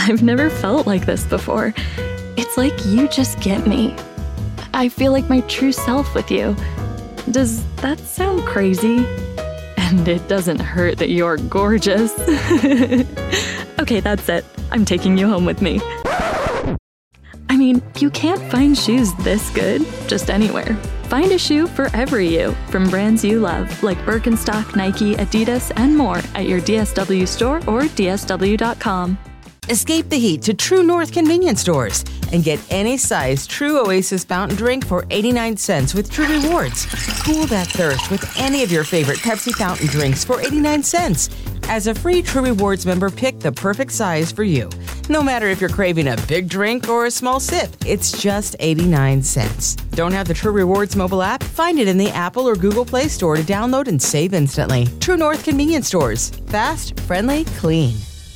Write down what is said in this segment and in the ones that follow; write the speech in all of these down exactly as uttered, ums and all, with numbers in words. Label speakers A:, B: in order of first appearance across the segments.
A: I've never felt like this before. It's like you just get me. I feel like my true self with you. Does that sound crazy? And it doesn't hurt that you're gorgeous. Okay, that's it. I'm taking you home with me. I mean, you can't find shoes this good just anywhere. Find a shoe for every you from brands you love, like Birkenstock, Nike, Adidas, and more at your D S W store or D S W dot com.
B: Escape the heat to True North convenience stores and get any size True Oasis fountain drink for eighty-nine cents with True Rewards. Cool that thirst with any of your favorite Pepsi fountain drinks for eighty-nine cents. As a free True Rewards member, pick the perfect size for you. No matter if you're craving a big drink or a small sip, it's just eighty-nine cents. Don't have the True Rewards mobile app? Find it in the Apple or Google Play Store to download and save instantly. True North convenience stores. Fast, friendly, clean.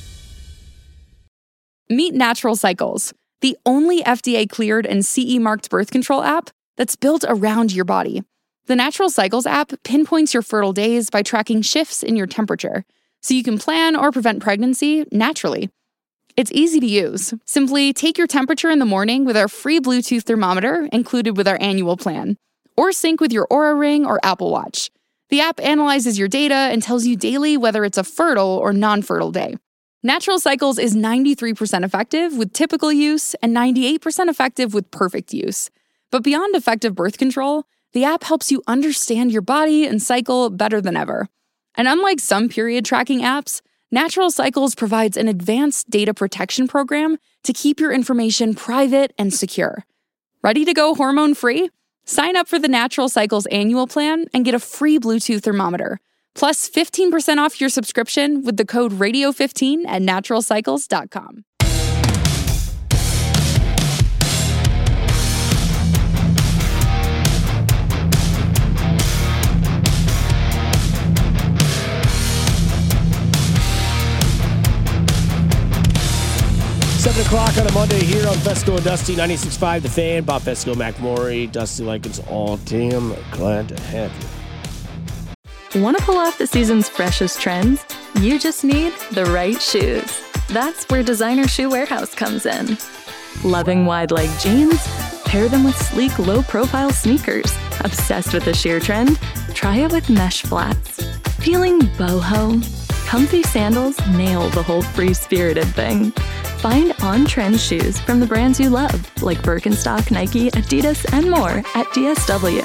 C: Meet Natural Cycles, the only F D A-cleared and C E-marked birth control app that's built around your body. The Natural Cycles app pinpoints your fertile days by tracking shifts in your temperature, so you can plan or prevent pregnancy naturally. It's easy to use. Simply take your temperature in the morning with our free Bluetooth thermometer included with our annual plan, or sync with your Oura Ring or Apple Watch. The app analyzes your data and tells you daily whether it's a fertile or non-fertile day. Natural Cycles is ninety-three percent effective with typical use and ninety-eight percent effective with perfect use. But beyond effective birth control, the app helps you understand your body and cycle better than ever. And unlike some period tracking apps, Natural Cycles provides an advanced data protection program to keep your information private and secure. Ready to go hormone-free? Sign up for the Natural Cycles annual plan and get a free Bluetooth thermometer, plus fifteen percent off your subscription with the code radio fifteen at natural cycles dot com.
D: seven o'clock on a Monday here on Fesco and Dusty, ninety-six point five The Fan. Bob Fesco, McMorey, Dusty Likens, all team. Glad to have you.
A: Want to pull off the season's freshest trends? You just need the right shoes. That's where Designer Shoe Warehouse comes in. Loving wide-leg jeans? Pair them with sleek, low-profile sneakers. Obsessed with the sheer trend? Try it with mesh flats. Feeling boho? Comfy sandals nail the whole free-spirited thing. Find on-trend shoes from the brands you love, like Birkenstock, Nike, Adidas, and more at D S W.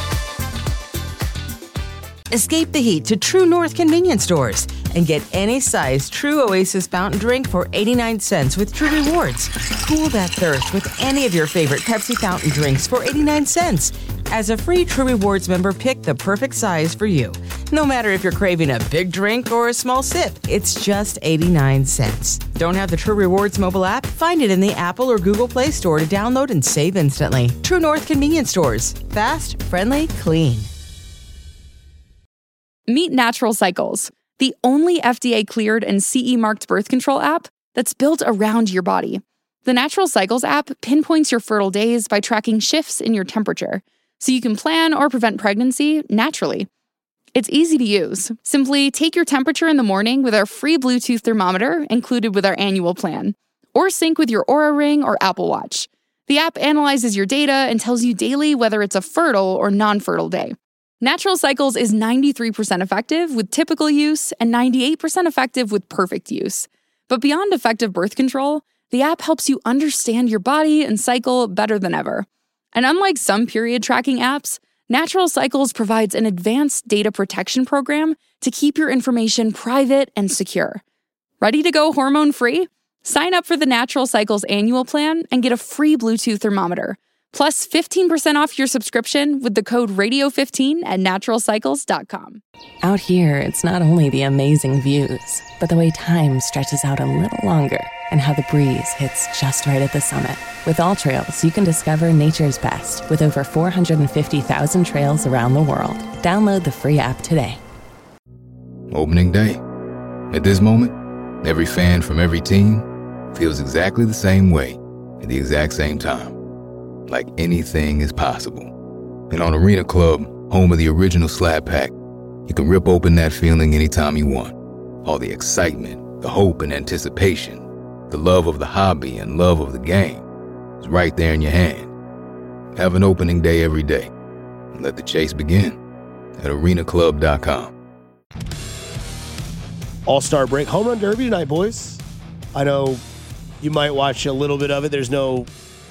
B: Escape the heat to True North convenience stores and get any size True Oasis fountain drink for eighty-nine cents with True Rewards. Cool that thirst with any of your favorite Pepsi fountain drinks for eighty-nine cents. As a free True Rewards member, pick the perfect size for you. No matter if you're craving a big drink or a small sip, it's just eighty-nine cents. Don't have the True Rewards mobile app? Find it in the Apple or Google Play Store to download and save instantly. True North convenience stores. Fast, friendly, clean.
C: Meet Natural Cycles, the only F D A-cleared and C E-marked birth control app that's built around your body. The Natural Cycles app pinpoints your fertile days by tracking shifts in your temperature, so you can plan or prevent pregnancy naturally. It's easy to use. Simply take your temperature in the morning with our free Bluetooth thermometer included with our annual plan, or sync with your Oura Ring or Apple Watch. The app analyzes your data and tells you daily whether it's a fertile or non-fertile day. Natural Cycles is ninety-three percent effective with typical use and ninety-eight percent effective with perfect use. But beyond effective birth control, the app helps you understand your body and cycle better than ever. And unlike some period tracking apps, Natural Cycles provides an advanced data protection program to keep your information private and secure. Ready to go hormone-free? Sign up for the Natural Cycles annual plan and get a free Bluetooth thermometer, plus fifteen percent off your subscription with the code radio fifteen at natural cycles dot com.
E: Out here, it's not only the amazing views, but the way time stretches out a little longer and how the breeze hits just right at the summit. With All Trails, you can discover nature's best with over four hundred fifty thousand trails around the world. Download the free app today.
F: Opening day. At this moment, every fan from every team feels exactly the same way at the exact same time. Like anything is possible. And on Arena Club, home of the original Slab Pack, you can rip open that feeling anytime you want. All the excitement, the hope and anticipation, The love of the hobby and love of the game is right there in your hand. Have an opening day every day and let the chase begin at arena club dot com.
D: All-Star break. Home Run Derby tonight, boys. I know you might watch a little bit of it. There's no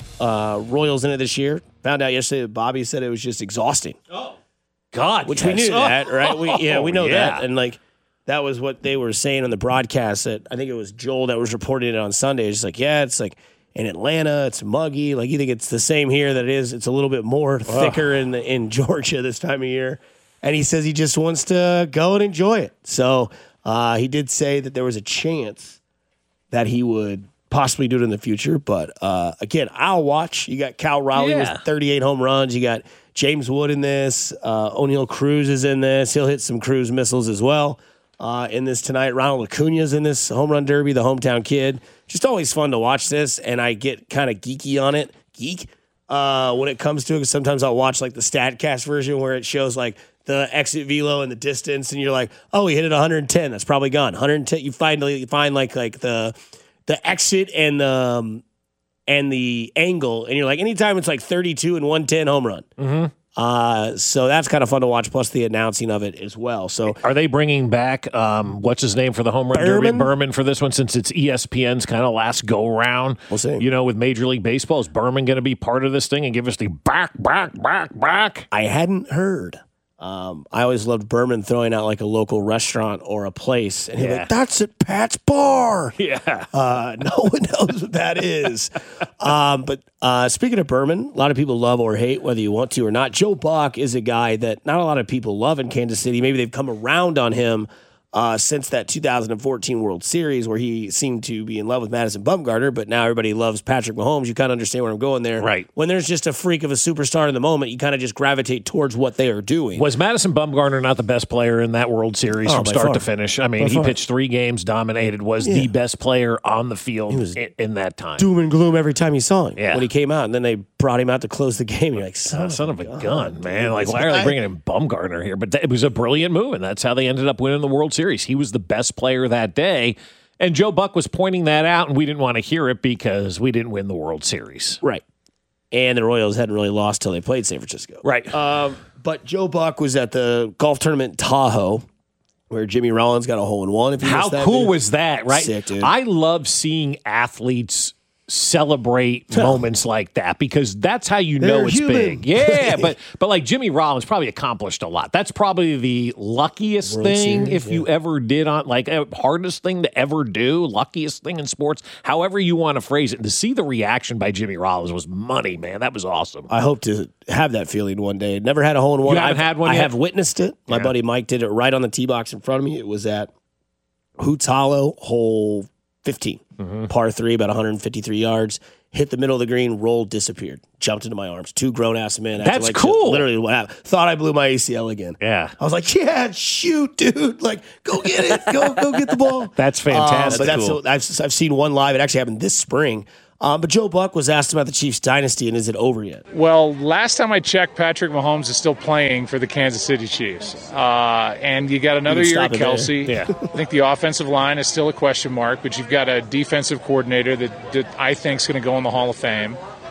D: uh, Royals in it this year. Found out yesterday that Bobby said it was just exhausting.
G: Oh, God.
D: Which
G: yes.
D: we knew
G: oh.
D: that, right? We, yeah, we know
G: yeah.
D: that. And, like, that was what they were saying on the broadcast. That I think it was Joel that was reporting it on Sunday. It's just like, yeah, it's like in Atlanta, it's muggy. Like, you think it's the same here that it is. It's a little bit more thicker in the, in Georgia this time of year. And he says he just wants to go and enjoy it. So uh, he did say that there was a chance that he would possibly do it in the future. But, uh, again, I'll watch. You got Cal Raleigh
G: Yeah.
D: with thirty-eight home runs. You got James Wood in this. Uh, O'Neal Cruz is in this. He'll hit some cruise missiles as well. Uh, in this tonight, Ronald Acuna's in this home run derby, the hometown kid. Just always fun to watch this, and I get kind of geeky on it, geek, uh, when it comes to it. Because sometimes I'll watch like the StatCast version where it shows like the exit velo and the distance, and you're like, oh, he hit it one hundred ten. That's probably gone. one hundred ten. You find you find like like the the exit and the um, and the angle, and you're like, anytime it's like thirty-two and one ten home run.
G: Mm-hmm.
D: Uh, so that's kind of fun to watch, plus the announcing of it as well. So
G: are they bringing back, um, what's his name for the home run
D: Berman?
G: derby? Berman for this one, since it's E S P N's kind of last go-round.
D: We'll see.
G: You know, with Major League Baseball, is Berman going to be part of this thing and give us the back, back, back, back?
D: I hadn't heard. Um, I always loved Berman throwing out like a local restaurant or a place, and he'd be
G: Yeah.
D: like, "That's at Pat's Bar."
G: Yeah.
D: Uh, no one knows what that is. Um, but uh, speaking of Berman, a lot of people love or hate, whether you want to or not. Joe Buck is a guy that not a lot of people love in Kansas City. Maybe they've come around on him uh, since that two thousand fourteen World Series where he seemed to be in love with Madison Bumgarner, but now everybody loves Patrick Mahomes. You kind of understand where I'm going there.
G: Right.
D: When there's just a freak of a superstar in the moment, you kind of just gravitate towards what they are doing.
G: Was Madison Bumgarner not the best player in that World Series
D: Oh,
G: from
D: by
G: start
D: far.
G: to finish? I mean,
D: By
G: he
D: far.
G: pitched three games, dominated, was
D: Yeah.
G: the best player on the field
D: was
G: in, in that time.
D: Doom and gloom every time you saw him
G: Yeah.
D: when he came out, and then they brought him out to close the game. You're like, son,
G: Oh, son of a
D: God,
G: gun, man.
D: dude.
G: Like, why are they bringing in Bumgarner here? But th- it was a brilliant move, and that's how they ended up winning the World Series. He was the best player that day, and Joe Buck was pointing that out, and we didn't want to hear it because we didn't win the World Series.
D: Right. And the Royals hadn't really lost till they played San Francisco.
G: Right.
D: Um, but Joe Buck was at the golf tournament in Tahoe, where Jimmy Rollins got a hole in one. If you
G: How
D: missed that,
G: cool
D: dude.
G: was that, right?
D: Sick, dude.
G: I love seeing athletes celebrate moments like that because that's how you know
D: They're
G: it's
D: human.
G: big. Yeah, but but like Jimmy Rollins probably accomplished a lot. That's probably the luckiest
D: World
G: thing
D: Series,
G: if you ever did on like uh, hardest thing to ever do, luckiest thing in sports, however you want to phrase it. And to see the reaction by Jimmy Rollins was money, man. That was awesome.
D: I hope to have that feeling one day. Never had a hole in one.
G: You haven't
D: I've-
G: had one
D: I
G: yet?
D: have witnessed it. My
G: Yeah.
D: buddy Mike did it right on the tee box in front of me. It was at Hoots Hollow, hole fifteen,
G: Mm-hmm.
D: par three, about one hundred fifty-three yards. Hit the middle of the green, rolled, disappeared. Jumped into my arms. Two grown ass men. acted
G: That's
D: like
G: cool.
D: shit. Literally, what happened. Thought I blew my A C L again.
G: Yeah.
D: I was like, yeah, shoot, dude. Like, go get it. Go, go get the ball.
G: That's
D: Um,
G: fantastic.
D: but that's
G: Cool.
D: I've, I've seen one live. It actually happened this spring. Um, but Joe Buck was asked about the Chiefs dynasty, and is it over yet?
H: Well, last time I checked, Patrick Mahomes is still playing for the Kansas City Chiefs. Uh, and you got another
D: You can
H: year
D: stop
H: at
D: it there.
H: Kelsey.
G: Yeah.
H: I think the offensive line is still a question mark, but you've got a defensive coordinator that, that I think is going to go in the Hall of Fame.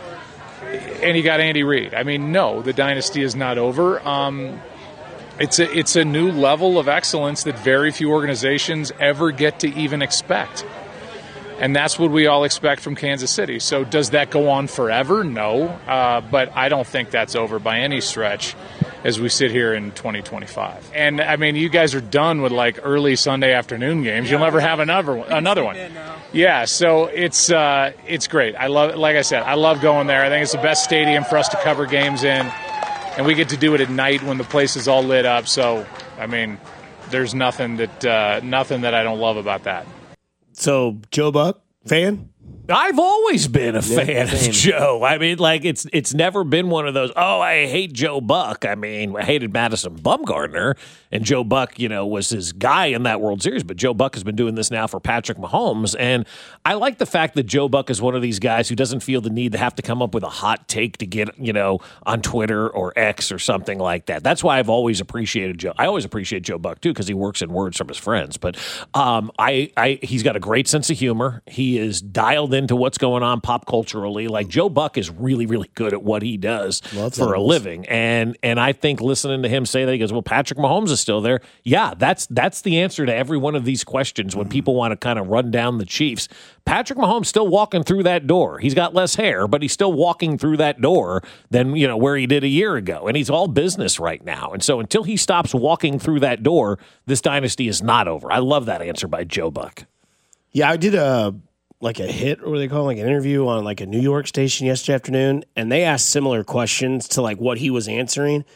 H: And you got Andy Reid. I mean, no, the dynasty is not over. Um, it's a, it's a new level of excellence that very few organizations ever get to even expect. And that's what we all expect from Kansas City. So does that go on forever? No. Uh, but I don't think that's over by any stretch as we sit here in twenty twenty-five. And, I mean, you guys are done with, like, early Sunday afternoon games. You'll never have another one. Another one. Yeah, so it's uh, it's great. I love, like I said, I love going there. I think it's the best stadium for us to cover games in. And we get to do it at night when the place is all lit up. So, I mean, there's nothing that uh, nothing that I don't love about that.
D: So, Joe Buck, fan?
G: I've always been a fan
D: Yeah,
G: of
D: same.
G: Joe. I mean, like it's it's never been one of those, oh, I hate Joe Buck. I mean, I hated Madison Bumgarner, and Joe Buck, you know, was his guy in that World Series, but Joe Buck has been doing this now for Patrick Mahomes, and I like the fact that Joe Buck is one of these guys who doesn't feel the need to have to come up with a hot take to get, you know, on Twitter or X or something like that. That's why I've always appreciated Joe. I always appreciate Joe Buck too, because he works in words from his friends, but um, I, I he's got a great sense of humor. He is dialed into what's going on pop culturally. Like Joe Buck is really, really good at what he does
D: Love
G: for a
D: those.
G: living. And and I think listening to him say that, he goes, well, Patrick Mahomes is still there. Yeah, that's that's the answer to every one of these questions when people want to kind of run down the Chiefs. Patrick Mahomes still walking through that door. He's got less hair, but he's still walking through that door than, you know, where he did a year ago. And he's all business right now. And so until he stops walking through that door, this dynasty is not over. I love that answer by Joe Buck.
D: Yeah, I did a like a hit, or what they call it, like an interview on like a New York station yesterday afternoon, and they asked similar questions to like what he was answering,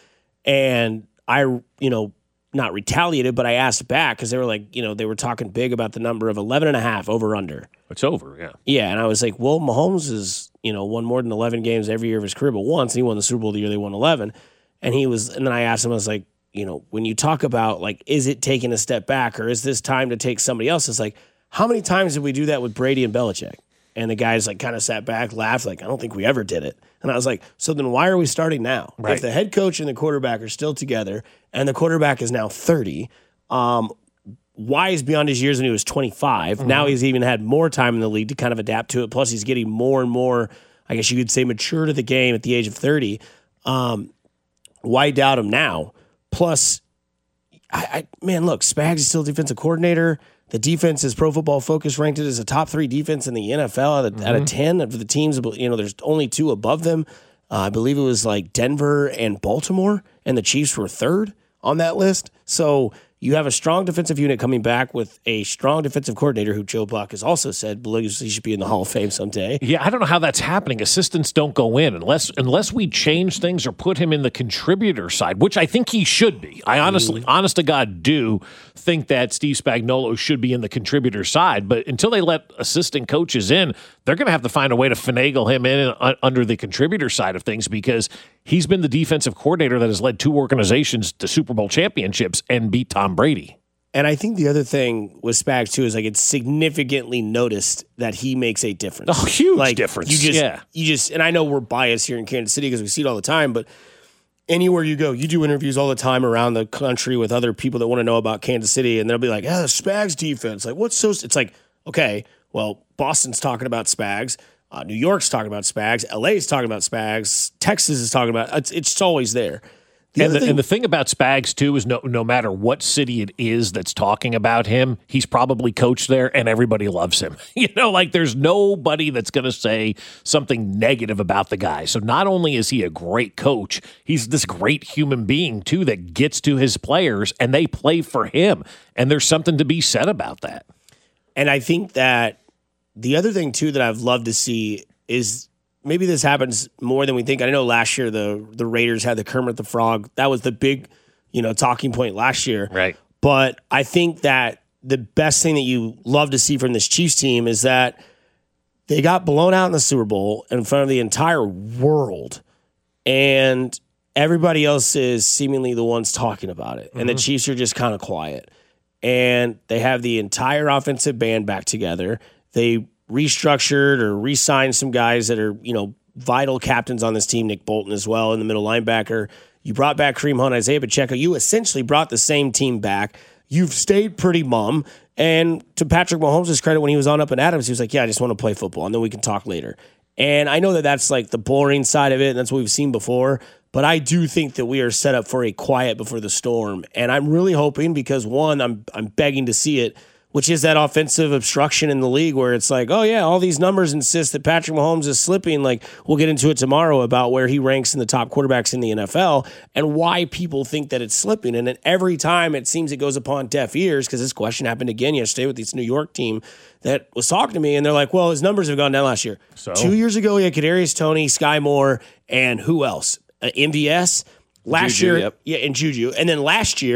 D: and I, you know, not retaliated, but I asked back because they were like, you know, they were talking big about the number of eleven and a half over under.
G: It's over, yeah.
D: Yeah, and I was like, well, Mahomes is, you know, won more than eleven games every year of his career, but once, and he won the Super Bowl the year they won eleven, and he was, and then I asked him, I was like, you know, when you talk about like, is it taking a step back, or is this time to take somebody else? It's like, how many times did we do that with Brady and Belichick? And the guys like kind of sat back, laughed, like, I don't think we ever did it. And I was like, so then why are we starting now?
G: Right.
D: If the head coach and the quarterback are still together, and the quarterback is now thirty, um, why is beyond his years when he was twenty-five? Mm-hmm. Now he's even had more time in the league to kind of adapt to it. Plus, he's getting more and more, I guess you could say, mature to the game at the age of thirty. Um, why doubt him now? Plus, I, I man, look, Spags is still defensive coordinator. The defense is Pro Football Focus ranked it as a top three defense in the N F L out of, mm-hmm. out of ten of the teams. You know, there's only two above them. Uh, I believe it was like Denver and Baltimore, and the Chiefs were third on that list. So you have a strong defensive unit coming back with a strong defensive coordinator who Joe Buck has also said believes he should be in the Hall of Fame someday.
G: Yeah, I don't know how that's happening. Assistants don't go in unless unless we change things or put him in the contributor side, which I think he should be. I honestly, mm. honest to God, do think that Steve Spagnuolo should be in the contributor side. But until they let assistant coaches in, they're going to have to find a way to finagle him in uh, under the contributor side of things, because he's been the defensive coordinator that has led two organizations to Super Bowl championships and beat Tom Brady.
D: And I think the other thing with Spags too is like it's significantly noticed that he makes a difference.
G: Oh, huge
D: like,
G: difference.
D: You just,
G: yeah.
D: you just, and I know we're biased here in Kansas City because we see it all the time, but anywhere you go, you do interviews all the time around the country with other people that want to know about Kansas City, and they'll be like, "Ah, oh, Spags defense. Like, what's so?" It's like, okay, well, Boston's talking about Spags. Uh, New York's talking about Spags. L A's talking about Spags. Texas is talking about it's. It's always there. The
G: and, the,
D: thing,
G: and the thing about Spags, too, is no no matter what city it is that's talking about him, he's probably coached there and everybody loves him. You know, like there's nobody that's going to say something negative about the guy. So not only is he a great coach, he's this great human being, too, that gets to his players and they play for him. And there's something to be said about that.
D: And I think that the other thing, too, that I've loved to see is maybe this happens more than we think. I know last year the the Raiders had the Kermit the Frog. That was the big, you know, talking point last year.
G: Right.
D: But I think that the best thing that you love to see from this Chiefs team is that they got blown out in the Super Bowl in front of the entire world, and everybody else is seemingly the ones talking about it. Mm-hmm. And the Chiefs are just kind of quiet. And they have the entire offensive band back together. They restructured or re-signed some guys that are, you know, vital captains on this team. Nick Bolton as well in the middle linebacker. You brought back Kareem Hunt, Isaiah Pacheco. You essentially brought the same team back. You've stayed pretty mum. And to Patrick Mahomes' credit, when he was on Up and Adams, he was like, yeah, I just want to play football, and then we can talk later. And I know that that's like the boring side of it, and that's what we've seen before. But I do think that we are set up for a quiet before the storm. And I'm really hoping, because one, I'm I'm begging to see it, which is that offensive obstruction in the league where it's like, oh, yeah, all these numbers insist that Patrick Mahomes is slipping. Like, we'll get into it tomorrow about where he ranks in the top quarterbacks in the N F L and why people think that it's slipping. And then every time it seems it goes upon deaf ears, because this question happened again yesterday with this New York team that was talking to me, and they're like, well, his numbers have gone down last year.
G: So?
D: Two years ago, he had Kadarius Toney, Sky Moore, and who else? Uh, M V S. Last
I: Juju,
D: year,
I: yep.
D: yeah, and Juju. And then last year,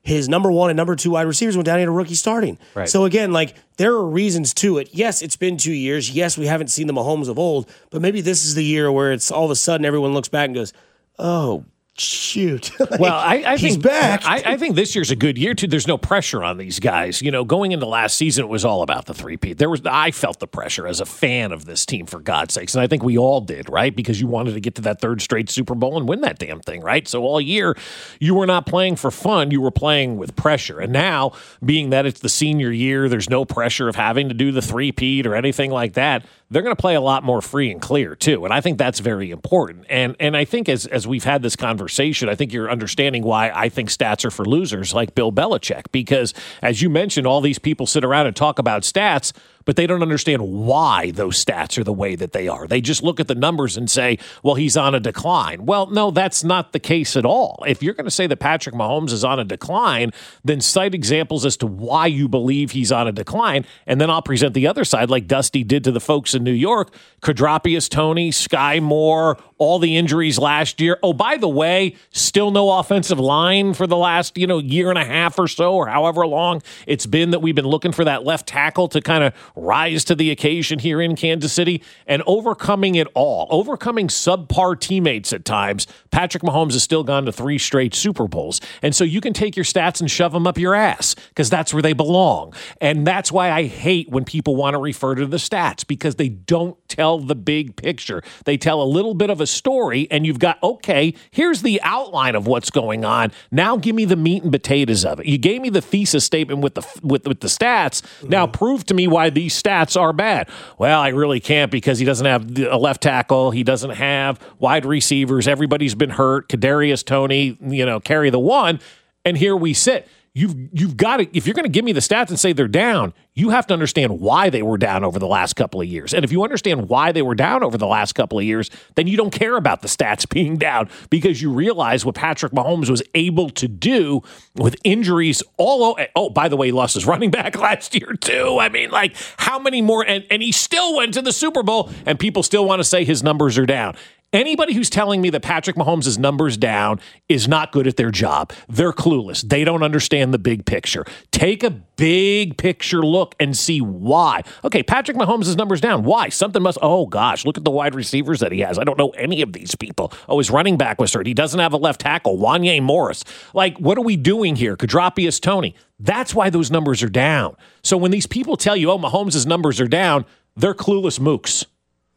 D: his number one and number two wide receivers went down. He had a rookie starting.
G: Right.
D: So again, like there are reasons to it. Yes, it's been two years. Yes, we haven't seen the Mahomes of old, but maybe this is the year where it's all of a sudden everyone looks back and goes, oh, shoot. Like,
G: well, I, I
D: he's
G: think
D: back.
G: I, I think this year's a good year too. There's no pressure on these guys. You know, going into last season, it was all about the three-peat. There was I felt the pressure as a fan of this team, for God's sakes, and I think we all did, right? Because you wanted to get to that third straight Super Bowl and win that damn thing, right? So all year, you were not playing for fun. You were playing with pressure. And now, being that it's the senior year, there's no pressure of having to do the three-peat or anything like that. They're going to play a lot more free and clear too, and I think that's very important. And and I think as as we've had this conversation, I think you're understanding why I think stats are for losers like Bill Belichick, because as you mentioned, all these people sit around and talk about stats, but they don't understand why those stats are the way that they are. They just look at the numbers and say, well, he's on a decline. Well, no, that's not the case at all. If you're going to say that Patrick Mahomes is on a decline, then cite examples as to why you believe he's on a decline, and then I'll present the other side like Dusty did to the folks in New York. Kadropius Toney, Sky Moore, all the injuries last year. Oh, by the way, still no offensive line for the last, you know, year and a half or so, or however long it's been that we've been looking for that left tackle to kind of rise to the occasion here in Kansas City, and overcoming it all, overcoming subpar teammates at times. Patrick Mahomes has still gone to three straight Super Bowls. And so you can take your stats and shove them up your ass because that's where they belong. And that's why I hate when people want to refer to the stats, because they don't tell the big picture. They tell a little bit of a story, and you've got, okay, here's the outline of what's going on. Now give me the meat and potatoes of it. You gave me the thesis statement with the with, with the stats. Mm-hmm. Now prove to me why these stats are bad. Well, I really can't, because he doesn't have a left tackle. He doesn't have wide receivers. Everybody's been hurt. Kadarius Toney, you know, carry the one. And here we sit. You've you've got to, if you're going to give me the stats and say they're down, you have to understand why they were down over the last couple of years. And if you understand why they were down over the last couple of years, then you don't care about the stats being down, because you realize what Patrick Mahomes was able to do with injuries all over. Oh, by the way, he lost his running back last year too. I mean, like, how many more? And, and he still went to the Super Bowl, and people still want to say his numbers are down. Anybody who's telling me that Patrick Mahomes' numbers down is not good at their job. They're clueless. They don't understand the big picture. Take a big picture look and see why. Okay, Patrick Mahomes' numbers down. Why? Something must, oh gosh, look at the wide receivers that he has. I don't know any of these people. Oh, his running back was hurt. He doesn't have a left tackle. Wanye Morris. Like, what are we doing here? Kadropius Toney. That's why those numbers are down. So when these people tell you, oh, Mahomes' numbers are down, they're clueless mooks.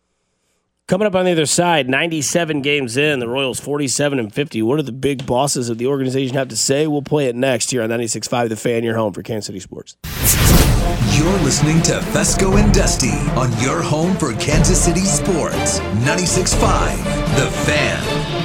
D: Coming up on the other side, ninety-seven games in, the Royals forty-seven and fifty. What do the big bosses of the organization have to say? We'll play it next here on ninety-six point five The Fan, your home for Kansas City sports.
I: You're listening to Fesco and Dusty on your home for Kansas City sports. ninety-six point five The Fan.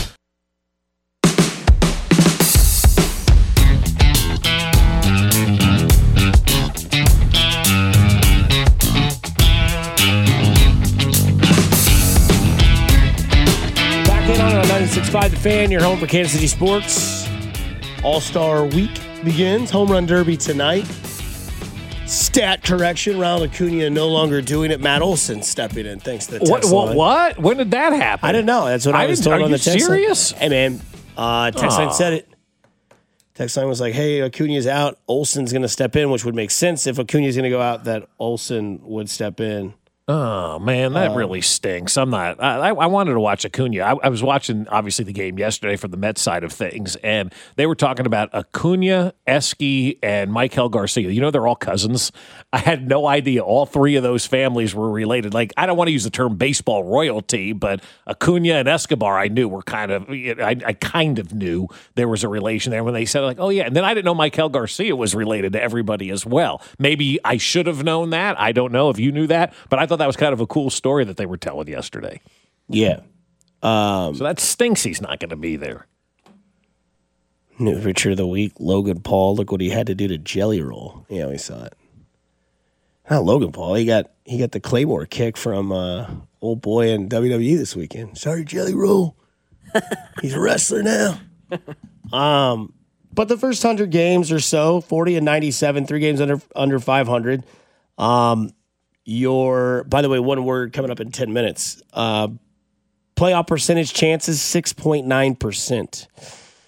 D: ninety-six point five The Fan, your home for Kansas City sports. All-Star Week begins. Home Run Derby tonight. Stat correction. Ronald Acuna no longer doing it. Matt Olson stepping in. Thanks to the text
G: what, what,
D: line.
G: What? When did that happen?
D: I didn't know. That's what I, I was told on the text line.
G: Are you serious?
D: Hey, man. Uh, text line said it. Text line was like, hey, Acuna's out. Olson's going to step in, which would make sense if Acuna's going to go out, that Olson would step in.
G: Oh, man, that um, really stinks. I'm not. I, I wanted to watch Acuna. I, I was watching, obviously, the game yesterday from the Mets side of things, and they were talking about Acuna, Eske, and Maikel Garcia. You know, they're all cousins. I had no idea all three of those families were related. Like, I don't want to use the term baseball royalty, but Acuna and Escobar I knew were kind of, I, I kind of knew there was a relation there when they said, like, oh, yeah. And then I didn't know Maikel Garcia was related to everybody as well. Maybe I should have known that. I don't know if you knew that, but I thought that was kind of a cool story that they were telling yesterday.
D: Yeah. Um,
G: so that stinks he's not going to be there.
D: New Richard of the Week, Logan Paul. Look what he had to do to Jelly Roll. Yeah, we saw it. Not Logan Paul. He got he got the Claymore kick from uh, old boy in W W E this weekend. Sorry, Jelly Roll. He's a wrestler now. um, but the first one hundred games or so, forty and ninety-seven, three games under under five hundred. Um, your, by the way, one word coming up in ten minutes. Uh, playoff percentage chances, six point nine percent.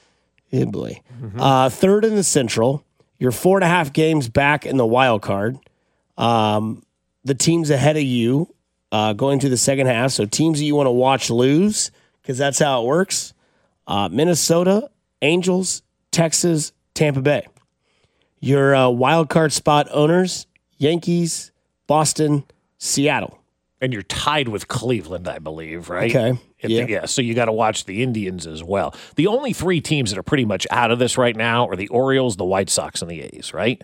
D: Yeah, boy. Mm-hmm. Uh, third in the Central. You're four and a half games back in the wild card. Um, the teams ahead of you uh, going to the second half. So teams that you want to watch lose, because that's how it works. Uh, Minnesota, Angels, Texas, Tampa Bay. Your uh, wild card spot owners, Yankees, Boston, Seattle.
G: And you're tied with Cleveland, I believe, right?
D: Okay.
G: Yeah.
D: The,
G: yeah. So you got to watch the Indians as well. The only three teams that are pretty much out of this right now are the Orioles, the White Sox, and the A's, right?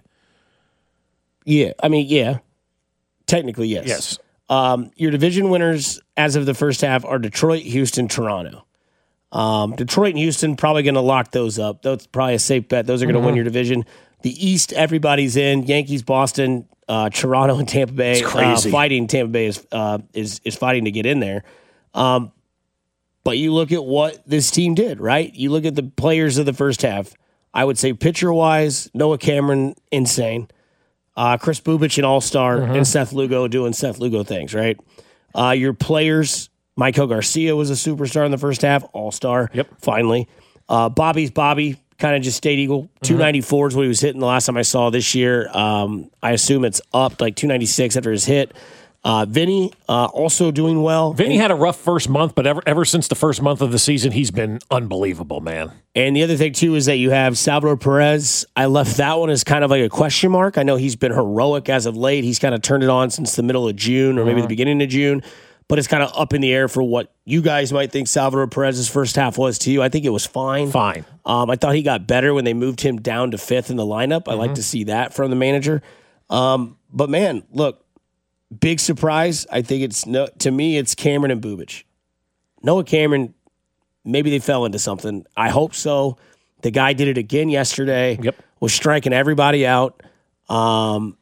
D: Yeah. I mean, yeah. Technically, yes.
G: Yes.
D: Um, your division winners as of the first half are Detroit, Houston, Toronto. Um, Detroit and Houston probably going to lock those up. That's probably a safe bet. Those are going to mm-hmm. win your division. The East, everybody's in. Yankees, Boston, uh, Toronto, and Tampa Bay.
G: It's crazy.
D: Uh, fighting Tampa Bay is uh, is is fighting to get in there. Um, but you look at what this team did, right? You look at the players of the first half. I would say pitcher-wise, Noah Cameron, insane. Uh, Chris Bubic, an all-star, mm-hmm. and Seth Lugo doing Seth Lugo things, right? Uh, your players, Michael Garcia was a superstar in the first half, all-star,
G: yep.
D: finally. Uh, Bobby's Bobby, kind of just stayed equal. Mm-hmm. two ninety-four is what he was hitting the last time I saw this year. Um, I assume it's up like two ninety-six after his hit. Uh, Vinny, uh, also doing well.
G: Vinny
D: and,
G: had a rough first month, but ever ever since the first month of the season, he's been unbelievable, man.
D: And the other thing, too, is that you have Salvador Perez. I left that one as kind of like a question mark. I know he's been heroic as of late. He's kind of turned it on since the middle of June or maybe
G: uh-huh.
D: the beginning of June. But it's kind of up in the air for what you guys might think Salvador Perez's first half was to you. I think it was fine.
G: Fine.
D: Um, I thought he got better when they moved him down to fifth in the lineup. I mm-hmm. like to see that from the manager. Um, but, man, look. Big surprise. I think it's no, to me, it's Cameron and Bubic. Noah Cameron, maybe they fell into something. I hope so. The guy did it again yesterday.
G: Yep.
D: Was striking everybody out. Um,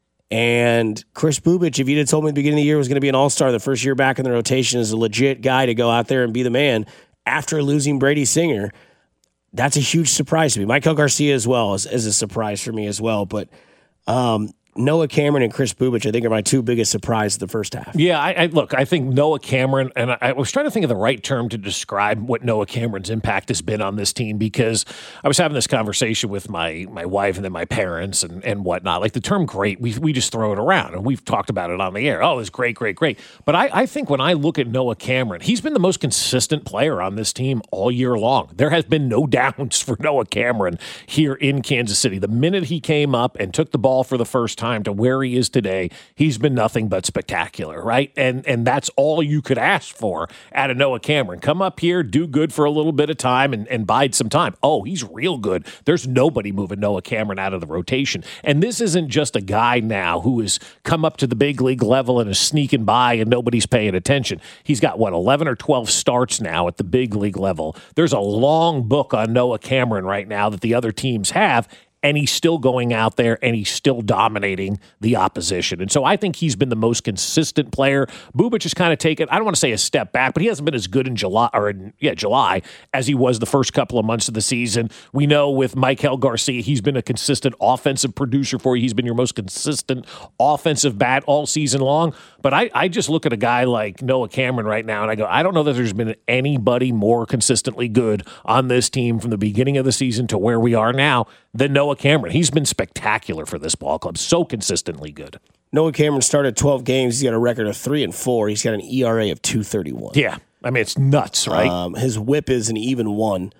D: and Chris Bubic, if you'd have told me at the beginning of the year was going to be an all-star the first year back in the rotation as a legit guy to go out there and be the man after losing Brady Singer, that's a huge surprise to me. Michael Garcia as well is, is a surprise for me as well. But um, Noah Cameron and Chris Bubic, I think, are my two biggest surprises the first half.
G: Yeah, I, I look, I think Noah Cameron, and I, I was trying to think of the right term to describe what Noah Cameron's impact has been on this team, because I was having this conversation with my my wife and then my parents and, and whatnot. Like the term great, we we just throw it around, and we've talked about it on the air. Oh, it's great, great, great. But I, I think when I look at Noah Cameron, he's been the most consistent player on this team all year long. There has been no downs for Noah Cameron here in Kansas City. The minute he came up and took the ball for the first time to where he is today, he's been nothing but spectacular, right? And and that's all you could ask for out of Noah Cameron. Come up here, do good for a little bit of time, and, and bide some time. Oh, he's real good. There's nobody moving Noah Cameron out of the rotation. And this isn't just a guy now who has come up to the big league level and is sneaking by and nobody's paying attention. He's got, what, eleven or twelve starts now at the big league level. There's a long book on Noah Cameron right now that the other teams have, and he's still going out there and he's still dominating the opposition. And so I think he's been the most consistent player. Bubic has kind of taken, I don't want to say a step back, but he hasn't been as good in July or in, yeah, July as he was the first couple of months of the season. We know with Michael Garcia, he's been a consistent offensive producer for you. He's been your most consistent offensive bat all season long. But I, I just look at a guy like Noah Cameron right now and I go, I don't know that there's been anybody more consistently good on this team from the beginning of the season to where we are now than Noah Cameron. He's been spectacular for this ball club, so consistently good.
D: Noah Cameron started twelve games. He's got a record of three and four. He's got an E R A of two thirty-one.
G: Yeah, I mean, it's nuts, right?
D: Um, his whip is an even one,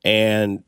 D: and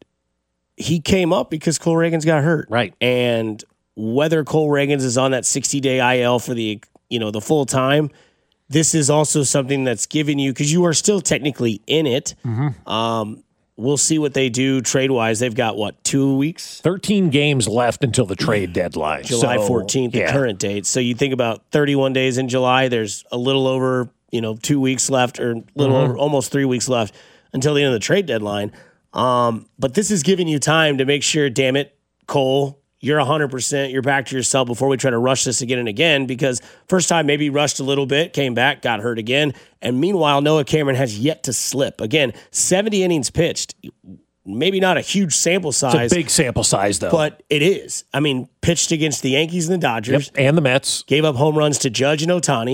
D: he came up because Cole Reagans got hurt.
G: Right.
D: And whether Cole Reagans is on that sixty-day I L for the you know the full time, this is also something that's given you, because you are still technically in it.
G: Mm-hmm.
D: Um, we'll see what they do trade-wise. They've got, what, two weeks?
G: thirteen games left until the trade deadline.
D: July
G: so,
D: fourteenth,
G: yeah.
D: the current date. So you think about thirty-one days in July. There's a little over, you know, two weeks left, or a little
G: mm-hmm.
D: over, almost three weeks left until the end of the trade deadline. Um, but this is giving you time to make sure, damn it, Cole, you're one hundred percent, you're back to yourself before we try to rush this again and again, because first time maybe rushed a little bit, came back, got hurt again. And meanwhile, Noah Cameron has yet to slip. Again, seventy innings pitched. Maybe not a huge sample size.
G: It's a big sample size, though.
D: But it is. I mean, pitched against the Yankees and the Dodgers.
G: Yep, and the Mets.
D: Gave up home runs to Judge and Ohtani.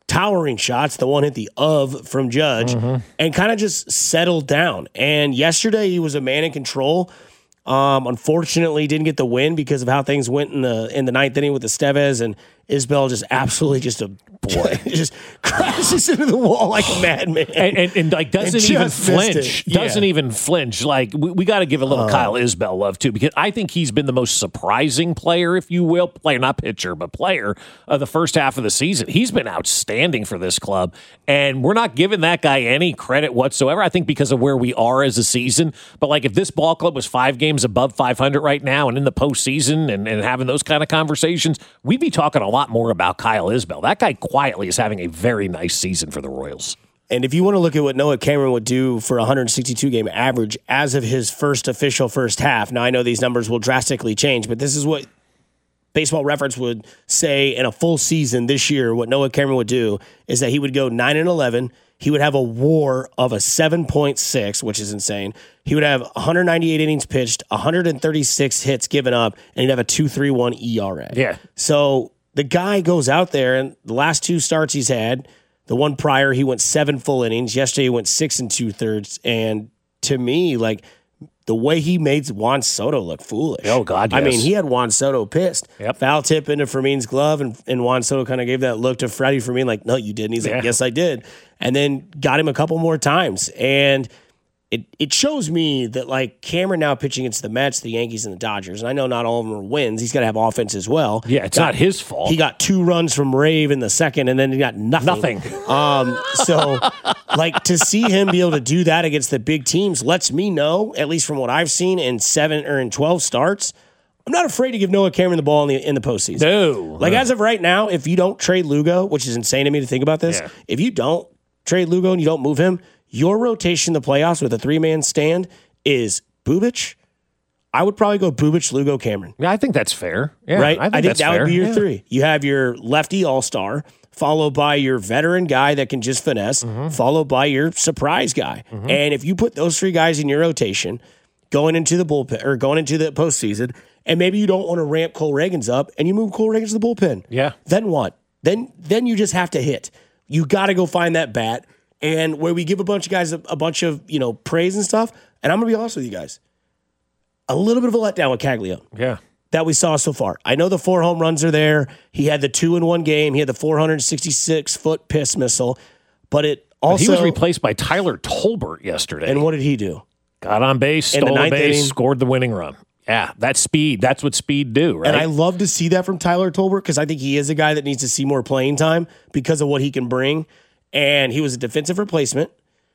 D: towering shots. The one hit the of from Judge mm-hmm. and kind of just settled down. And yesterday he was a man in control. Um, unfortunately, didn't get the win because of how things went in the in the ninth inning with Estevez, and Isbell just absolutely just a boy just crashes into the wall like a madman,
G: and, and, and like doesn't
D: and
G: even flinch,
D: yeah.
G: doesn't even flinch. Like we, we got to give a little uh, Kyle Isbell love too, because I think he's been the most surprising player, if you will, player not pitcher, but player of the first half of the season. He's been outstanding for this club, and we're not giving that guy any credit whatsoever. I think because of where we are as a season, but like if this ball club was five games above five hundred right now and in the postseason and, and having those kind of conversations, we'd be talking a lot more about Kyle Isbell. That guy quietly is having a very nice season for the Royals.
D: And if you want to look at what Noah Cameron would do for a one hundred sixty-two game average as of his first official first half, now I know these numbers will drastically change, but this is what Baseball Reference would say in a full season this year. What Noah Cameron would do is that he would go nine and eleven. He would have a WAR of a seven point six, which is insane. He would have one hundred ninety-eight innings pitched, one hundred thirty-six hits given up, and he'd have a two point three one E R A.
G: Yeah.
D: So the guy goes out there, and the last two starts he's had, the one prior, he went seven full innings. Yesterday, he went six and two thirds. And to me, like, the way he made Juan Soto look foolish.
G: Oh, God, yes.
D: I mean, he had Juan Soto pissed.
G: Yep.
D: Foul tip into Fermin's glove, and, and Juan Soto kind of gave that look to Freddie Fermin, like, no, you didn't. He's
G: yeah.
D: like, yes, I did. And then got him a couple more times. And it it shows me that, like, Cameron now pitching against the Mets, the Yankees, and the Dodgers. And I know not all of them are wins. He's got to have offense as well.
G: Yeah, it's
D: got,
G: not his fault.
D: He got two runs from Rave in the second, and then he got nothing.
G: Nothing.
D: Um, so, like, to see him be able to do that against the big teams lets me know, at least from what I've seen in seven or in twelve starts, I'm not afraid to give Noah Cameron the ball in the in the postseason.
G: No.
D: Like, as of right now, if you don't trade Lugo, which is insane to me to think about this,
G: yeah.
D: if you don't trade Lugo and you don't move him, your rotation in the playoffs with a three-man stand is Bubic. I would probably go Bubic, Lugo, Cameron.
G: Yeah, I think that's fair. Yeah,
D: right?
G: I think,
D: I think
G: that's
D: that
G: fair.
D: would be your
G: yeah.
D: three. You have your lefty all-star, followed by your veteran guy that can just finesse, mm-hmm. followed by your surprise guy. Mm-hmm. And if you put those three guys in your rotation going into the bullpen or going into the postseason, and maybe you don't want to ramp Cole Reagans up and you move Cole Reagans to the bullpen.
G: Yeah.
D: Then what? Then then you just have to hit. You got to go find that bat. And where we give a bunch of guys a, a bunch of, you know, praise and stuff, and I'm going to be honest with you guys, a little bit of a letdown with Caglione.
G: Yeah.
D: That we saw so far. I know the four home runs are there. He had the two in one game. He had the four hundred sixty-six foot piss missile, but it also
G: but he was replaced by Tyler Tolbert yesterday.
D: And what did he do?
G: Got on base,
D: in
G: stole
D: the
G: a base,
D: inning.
G: Scored the winning run. Yeah, that's speed. That's what speed do, right?
D: And I love to see that from Tyler Tolbert because I think he is a guy that needs to see more playing time because of what he can bring. And he was a defensive replacement,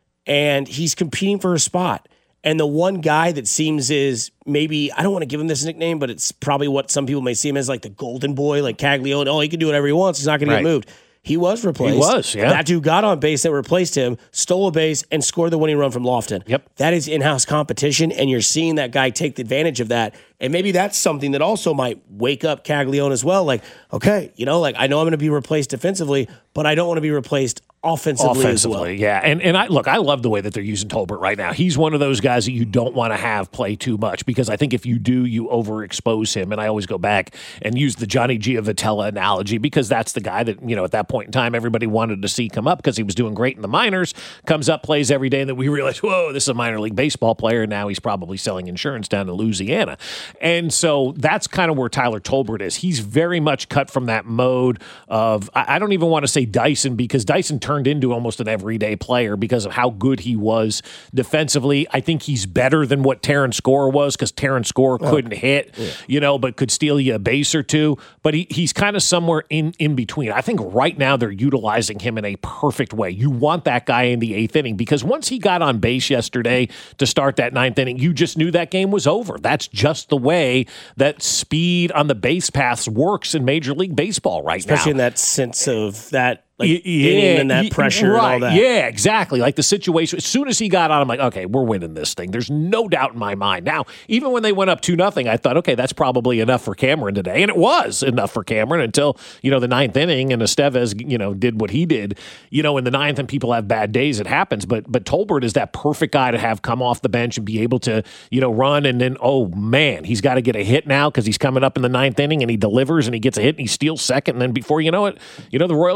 D: and he's competing for a spot. And the one guy that seems is maybe, I don't want to give him this nickname, but it's probably what some people may see him as, like the golden boy, like Caglione. Oh, he can do whatever he wants. He's not going
G: right.
D: to get moved. He was replaced.
G: He was, yeah.
D: That dude got on base that replaced him, stole a base, and scored the winning run from Lofton.
G: Yep.
D: That is in-house competition, and you're seeing that guy take advantage of that. And maybe that's something that also might wake up Caglione as well. Like, okay, you know, like I know I'm going to be replaced defensively, but I don't want to be replaced offensively,
G: offensively
D: as well.
G: Yeah. And and I look, I love the way that they're using Tolbert right now. He's one of those guys that you don't want to have play too much because I think if you do, you overexpose him. And I always go back and use the Johnny Giavotella analogy because that's the guy that, you know, at that point in time, everybody wanted to see come up because he was doing great in the minors, comes up, plays every day, and then we realize, whoa, this is a minor league baseball player. And now he's probably selling insurance down to Louisiana. And so that's kind of where Tyler Tolbert is. He's very much cut from that mode of, I, I don't even want to say Dyson because Dyson turned into almost an everyday player because of how good he was defensively. I think he's better than what Terrence Score was because Terrence Score oh. couldn't hit, yeah. you know, but could steal you a base or two. But he, he's kind of somewhere in, in between. I think right now they're utilizing him in a perfect way. You want that guy in the eighth inning because once he got on base yesterday to start that ninth inning, you just knew that game was over. That's just the way that speed on the base paths works in Major League Baseball right
D: Especially
G: now.
D: Especially in that sense of that like
G: yeah,
D: inning and that pressure
G: right,
D: and all that.
G: Yeah, exactly. Like the situation, as soon as he got out, I'm like, okay, we're winning this thing. There's no doubt in my mind. Now, even when they went up two nothing, I thought, okay, that's probably enough for Cameron today. And it was enough for Cameron until, you know, the ninth inning and Estevez, you know, did what he did. You know, in the ninth and people have bad days, it happens. But but Tolbert is that perfect guy to have come off the bench and be able to, you know, run. And then, oh, man, he's got to get a hit now because he's coming up in the ninth inning and he delivers and he gets a hit and he steals second. And then before you know it, you know, the Royals win three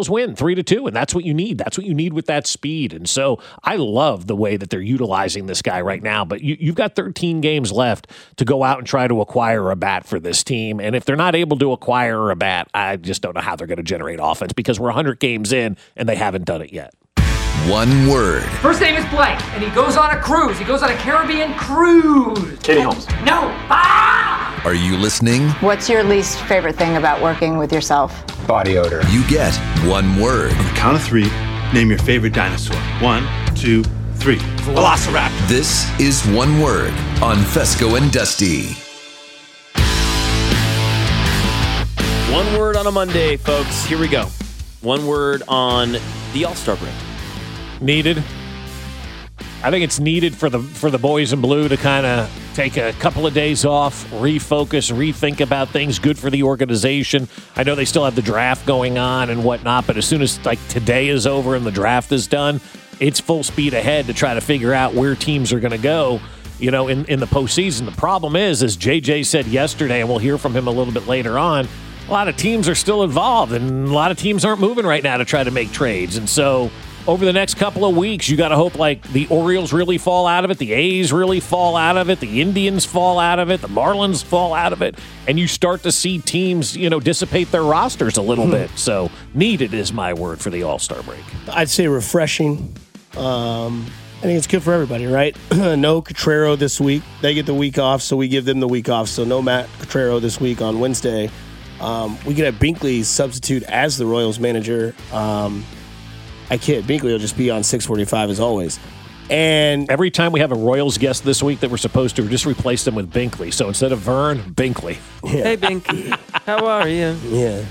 G: three to two, and that's what you need. That's what you need with that speed. And so I love the way that they're utilizing this guy right now. But you, you've got thirteen games left to go out and try to acquire a bat for this team. And if they're not able to acquire a bat, I just don't know how they're going to generate offense because we're one hundred games in and they haven't done it yet.
I: One word.
J: First name is Blake, and he goes on a cruise. He goes on a Caribbean cruise.
K: Katie Holmes.
J: No. Ah!
I: Are you listening?
L: What's your least favorite thing about working with yourself?
K: Body odor.
I: You get one word.
M: On the count of three, name your favorite dinosaur. One, two, three. Velociraptor.
I: This is One Word on Fesco and Dusty.
N: One word on a Monday, folks. Here we go. One word on the All-Star break.
G: Needed. I think it's needed for the for the boys in blue to kind of take a couple of days off, refocus, rethink about things. Good for the organization. I know they still have the draft going on and whatnot, but as soon as like today is over and the draft is done, it's full speed ahead to try to figure out where teams are going to go, you know, in, in the postseason. The problem is, as J J said yesterday, and we'll hear from him a little bit later on, a lot of teams are still involved, and a lot of teams aren't moving right now to try to make trades. And so over the next couple of weeks, you got to hope like the Orioles really fall out of it, the A's really fall out of it, the Indians fall out of it, the Marlins fall out of it, and you start to see teams, you know, dissipate their rosters a little bit. So needed is my word for the All-Star break.
D: I'd say refreshing. Um, I think it's good for everybody, right? No Cotrero this week. They get the week off, so we give them the week off. So no Matt Cotrero this week on Wednesday. Um, we could have Binkley substitute as the Royals manager. Um, I kid. Binkley will just be on six forty-five as always. And
G: every time we have a Royals guest this week that we're supposed to just replace them with Binkley. So instead of Vern, Binkley.
N: Yeah. Hey, Binkley. How are you?
D: Yeah.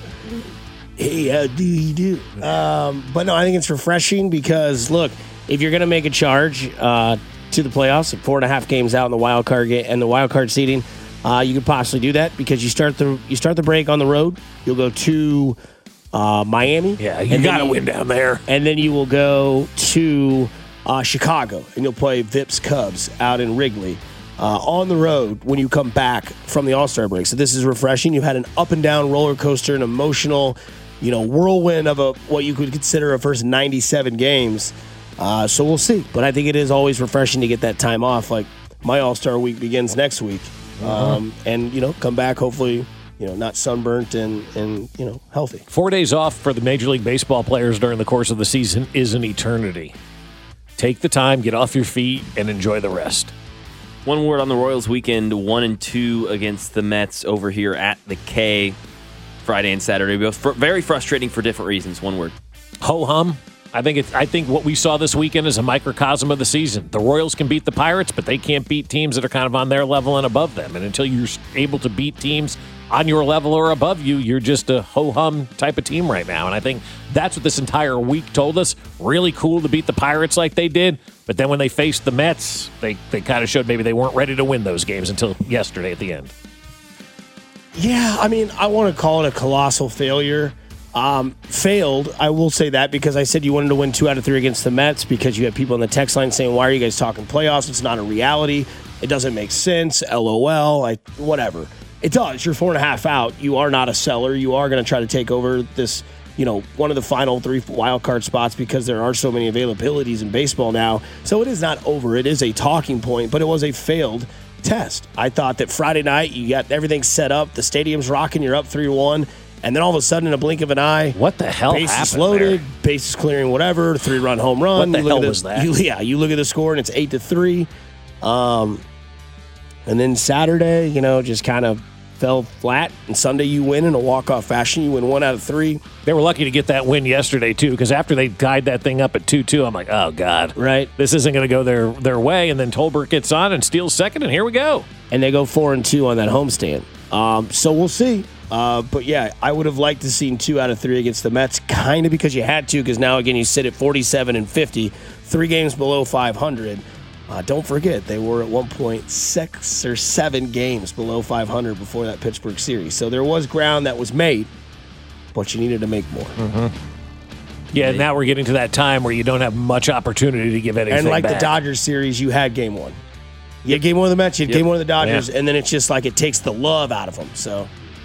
D: Hey, how do you do? Um, but no, I think it's refreshing because, look, if you're going to make a charge uh, to the playoffs, four and a half games out in the wild card ga- and the wild card seeding, Uh, you could possibly do that because you start the you start the break on the road. You'll go to uh, Miami.
G: Yeah, you got to win down there.
D: And then you will go to uh, Chicago, and you'll play Vips Cubs out in Wrigley uh, on the road when you come back from the All-Star break. So this is refreshing. You've had an up-and-down roller coaster, an emotional, you know, whirlwind of a what you could consider a first ninety-seven games. Uh, so we'll see. But I think it is always refreshing to get that time off. Like my All-Star week begins next week. Um, and, you know, come back hopefully, you know, not sunburnt and, and, you know, healthy.
G: Four days off for the Major League Baseball players during the course of the season is an eternity. Take the time, get off your feet, and enjoy the rest.
N: One word on the Royals weekend, one and two against the Mets over here at the K Friday and Saturday. Both fr- very frustrating for different reasons. One word.
G: Ho-hum. I think it's, I think what we saw this weekend is a microcosm of the season. The Royals can beat the Pirates, but they can't beat teams that are kind of on their level and above them. And until you're able to beat teams on your level or above you, you're just a ho-hum type of team right now. And I think that's what this entire week told us. Really cool to beat the Pirates like they did. But then when they faced the Mets, they, they kind of showed maybe they weren't ready to win those games until yesterday at the end.
D: Yeah, I mean, I want to call it a colossal failure. Um, failed, I will say that, because I said you wanted to win two out of three against the Mets because you had people in the text line saying, why are you guys talking playoffs? It's not a reality. It doesn't make sense. LOL. Like, whatever. It does. You're four and a half out. You are not a seller. You are going to try to take over this, you know, one of the final three wild card spots because there are so many availabilities in baseball now. So it is not over. It is a talking point, but it was a failed test. I thought that Friday night you got everything set up. The stadium's rocking. You're up three one. And then all of a sudden, in a blink of an eye,
G: what the hell
D: bases
G: happened
D: loaded,
G: there?
D: bases clearing, whatever, three-run home run.
G: What the
D: you
G: hell
D: the,
G: was that?
D: You, yeah, you look at the score, and it's eight to three. Um, and then Saturday, you know, just kind of fell flat. And Sunday, you win in a walk-off fashion. You win one out of three.
G: They were lucky to get that win yesterday, too, because after they tied that thing up at two two, I'm like, oh, God.
D: Right.
G: This isn't going to go their, their way. And then Tolbert gets on and steals second, and here we go.
D: And they go four and two on that homestand. Um, so we'll see. Uh, but, yeah, I would have liked to seen two out of three against the Mets, kind of because you had to, because now, again, you sit at forty-seven and fifty, three games below five hundred. Uh, don't forget, they were at one point six or seven games below five hundred before that Pittsburgh series. So there was ground that was made, but you needed to make more.
G: Mm-hmm. Yeah, now we're getting to that time where you don't have much opportunity to give anything
D: And like
G: back.
D: the Dodgers series, you had game one. You had game one of the Mets, you had
G: Yep.
D: game one of the Dodgers,
G: Yeah.
D: and then it's just like it takes the love out of them. So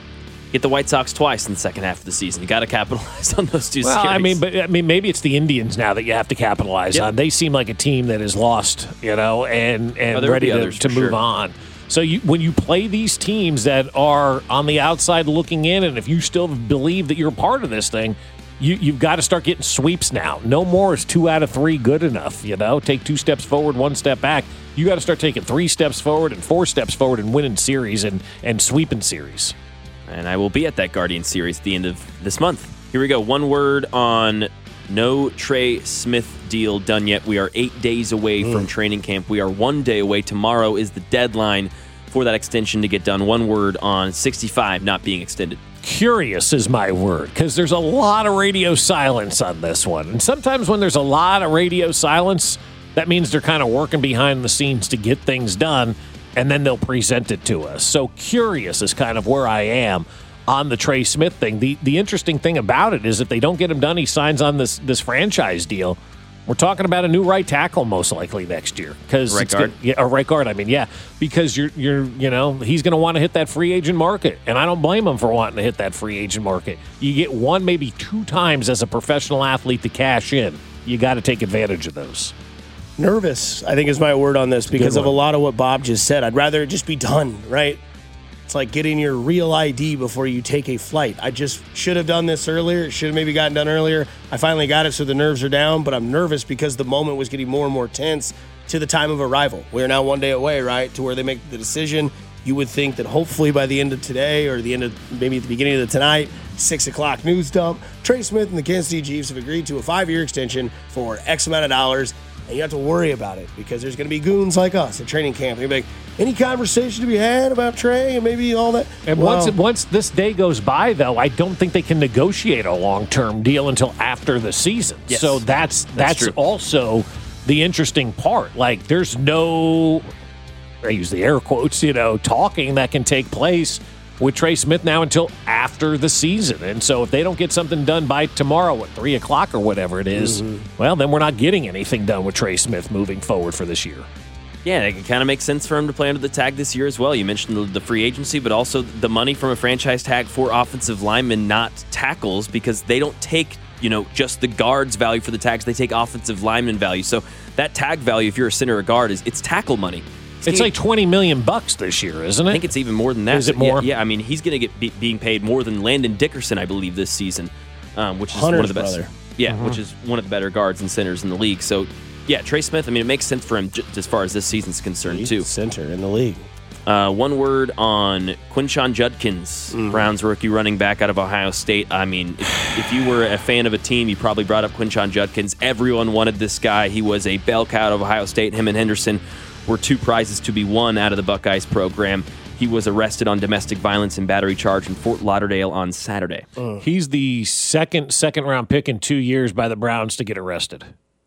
N: Get the White Sox twice in the second half of the season. You got to capitalize on those two
G: well,
N: series.
G: I mean, but I mean, maybe it's the Indians now that you have to capitalize
N: Yep.
G: on. They seem like a team that is lost, you know, and and
N: Oh, there will
G: ready
N: be
G: to,
N: others,
G: to
N: for
G: move
N: sure.
G: on. So you, when you play these teams that are on the outside looking in, and if you still believe that you're part of this thing, you, you've got to start getting sweeps now. No more is two out of three good enough, you know? Take two steps forward, one step back. You got to start taking three steps forward and four steps forward and winning series and, and sweeping series.
N: And I will be at that Guardian series at the end of this month. Here we go. One word on no Trey Smith deal done yet. We are eight days away mm. from training camp. We are one day away. Tomorrow is the deadline for that extension to get done. One word on sixty-five not being extended.
G: Curious is my word, because there's a lot of radio silence on this one. And sometimes when there's a lot of radio silence, that means they're kind of working behind the scenes to get things done, and then they'll present it to us. So curious is kind of where I am on the Trey Smith thing. The the interesting thing about it is if they don't get him done, he signs on this this franchise deal. We're talking about a new right tackle most likely next year. Because
N: right guard?
G: Yeah, a right guard, I mean, yeah. Because you're you're you know, he's gonna want to hit that free agent market. And I don't blame him for wanting to hit that free agent market. You get one, maybe two times as a professional athlete to cash in. You gotta take advantage of those.
D: Nervous, I think, is my word on this because of a lot of what Bob just said. I'd rather it just be done, right? It's like getting your real I D before you take a flight. I just should have done this earlier. It should have maybe gotten done earlier. I finally got it, so the nerves are down, but I'm nervous because the moment was getting more and more tense to the time of arrival. We are now one day away, right, to where they make the decision. You would think that hopefully by the end of today or the end of maybe at the beginning of the tonight, six o'clock news dump, Trey Smith and the Kansas City Chiefs have agreed to a five-year extension for X amount of dollars. And you have to worry about it because there's going to be goons like us at training camp. They'll be like, any conversation to be had about Trey and maybe all that?
G: And
D: well,
G: once once this day goes by, though, I don't think they can negotiate a long-term deal until after the season.
N: Yes.
G: So that's that's,
N: That's true.
G: also the interesting part. Like, there's no, I use the air quotes, you know, talking that can take place with Trey Smith now until after the season. And so if they don't get something done by tomorrow at three o'clock or whatever it is, mm-hmm. well, then we're not getting anything done with Trey Smith moving forward for this year.
N: Yeah, it kind of makes sense for him to play under the tag this year as well. You mentioned the, the free agency, but also the money from a franchise tag for offensive linemen, not tackles, because they don't take, you know, just the guards value for the tags. They take offensive lineman value. So that tag value, if you're a center or guard, is it's tackle money.
G: It's, it's like twenty million bucks this year, isn't it?
N: I think it's even more than that.
G: Is it more?
N: Yeah, yeah I mean, he's going to get be, being paid more than Landon Dickerson, I believe, this season, um, which is
D: Hunter's
N: one of the best.
D: brother.
N: Yeah,
G: Mm-hmm.
N: which is one of the better guards and centers in the league. So, yeah, Trey Smith, I mean, it makes sense for him j- as far as this season's concerned,
D: He's
N: too.
D: Center in the league.
N: Uh, one word on Quinshon Judkins,
D: Mm.
N: Browns rookie running back out of Ohio State. I mean, if, if you were a fan of a team, you probably brought up Quinshon Judkins. Everyone wanted this guy. He was a bell cow out of Ohio State. Him and Henderson were two prizes to be won out of the Buckeyes program. He was arrested on domestic violence and battery charge in Fort Lauderdale on Saturday.
G: Uh. He's the second second round pick in two years by the Browns to get arrested.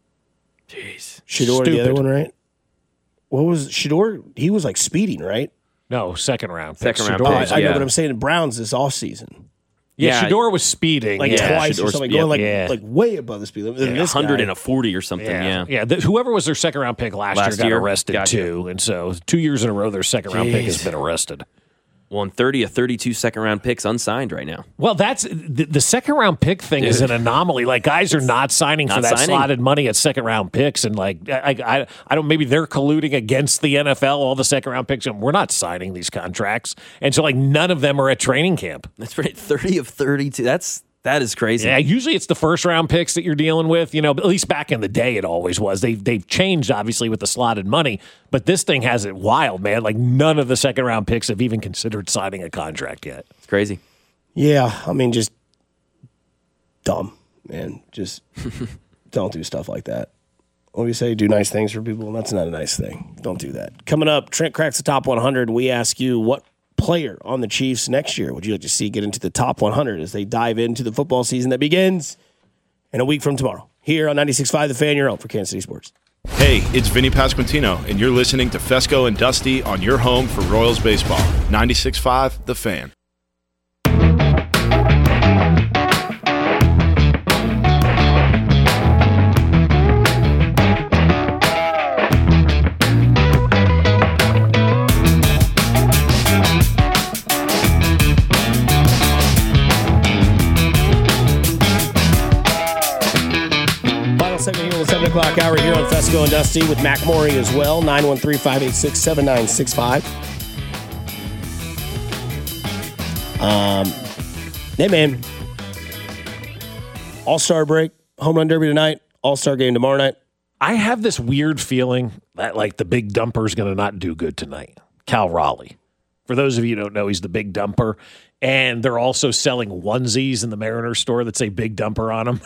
N: Jeez.
D: Shador,
G: Stupid.
D: the other one, right? What was Shador? He was like speeding, right?
G: No, second round pick.
N: Second round
G: Shador
D: Oh, I,
N: pick,
G: was-
D: I know,
N: yeah.
D: but I'm saying the Browns this offseason.
G: yeah,
N: Yeah.
G: Shador was speeding.
D: Like
G: yeah.
D: twice
N: Shador's-
D: or something,
N: yeah.
D: going like
G: Yeah.
D: like way above the speed limit. Than
N: Yeah,
D: this
N: one hundred
D: guy.
N: and a forty or something, yeah.
G: Yeah, the, whoever was their second round pick last,
N: Last
G: year got
N: year?
G: arrested
N: Gotcha.
G: too, and so two years in a row their second round pick has
D: Jeez.
G: been arrested.
N: Well, and thirty of thirty-two second round picks unsigned right now.
G: Well, that's the, the second round pick thing is
N: Dude.
G: an anomaly. Like, guys are not signing
N: Not
G: for that
N: signing.
G: slotted money at second round picks, and like I, I, I don't. Maybe they're colluding against the N F L. All the second round picks, and we're not signing these contracts, and so like none of them are at training camp.
N: That's right, thirty of thirty-two. That's that is crazy.
G: Yeah, usually it's the first round picks that you're dealing with. You know, at least back in the day, it always was. They they've changed obviously with the slotted money, but this thing has it wild, man. Like none of the second round picks have even considered signing a contract yet.
N: It's crazy.
D: Yeah, I mean, just dumb, man. Just don't do stuff like that. What do you say? Do nice things for people? That's not a nice thing. Don't do that. Coming up, Trent cracks the top one hundred. We ask you, what player on the Chiefs next year would you like to see get into the top one hundred as they dive into the football season that begins in a week from tomorrow? Here on ninety-six point five, The Fan, your home for Kansas City Sports.
M: Hey, it's Vinny Pasquantino, and you're listening to Fesco and Dusty on your home for Royals baseball. ninety-six point five, The Fan.
D: segment here on the seven o'clock hour here on Fesco and Dusty with Mac Maury as well. nine one three, five eight six, seven nine six five. Um, hey, man. All-Star break, home run derby tonight, All-Star game tomorrow night.
G: I have this weird feeling that, like, the big dumper is going to not do good tonight. Cal Raleigh. For those of you who don't know, he's the big dumper. And they're also selling onesies in the Mariner store that say big dumper on them.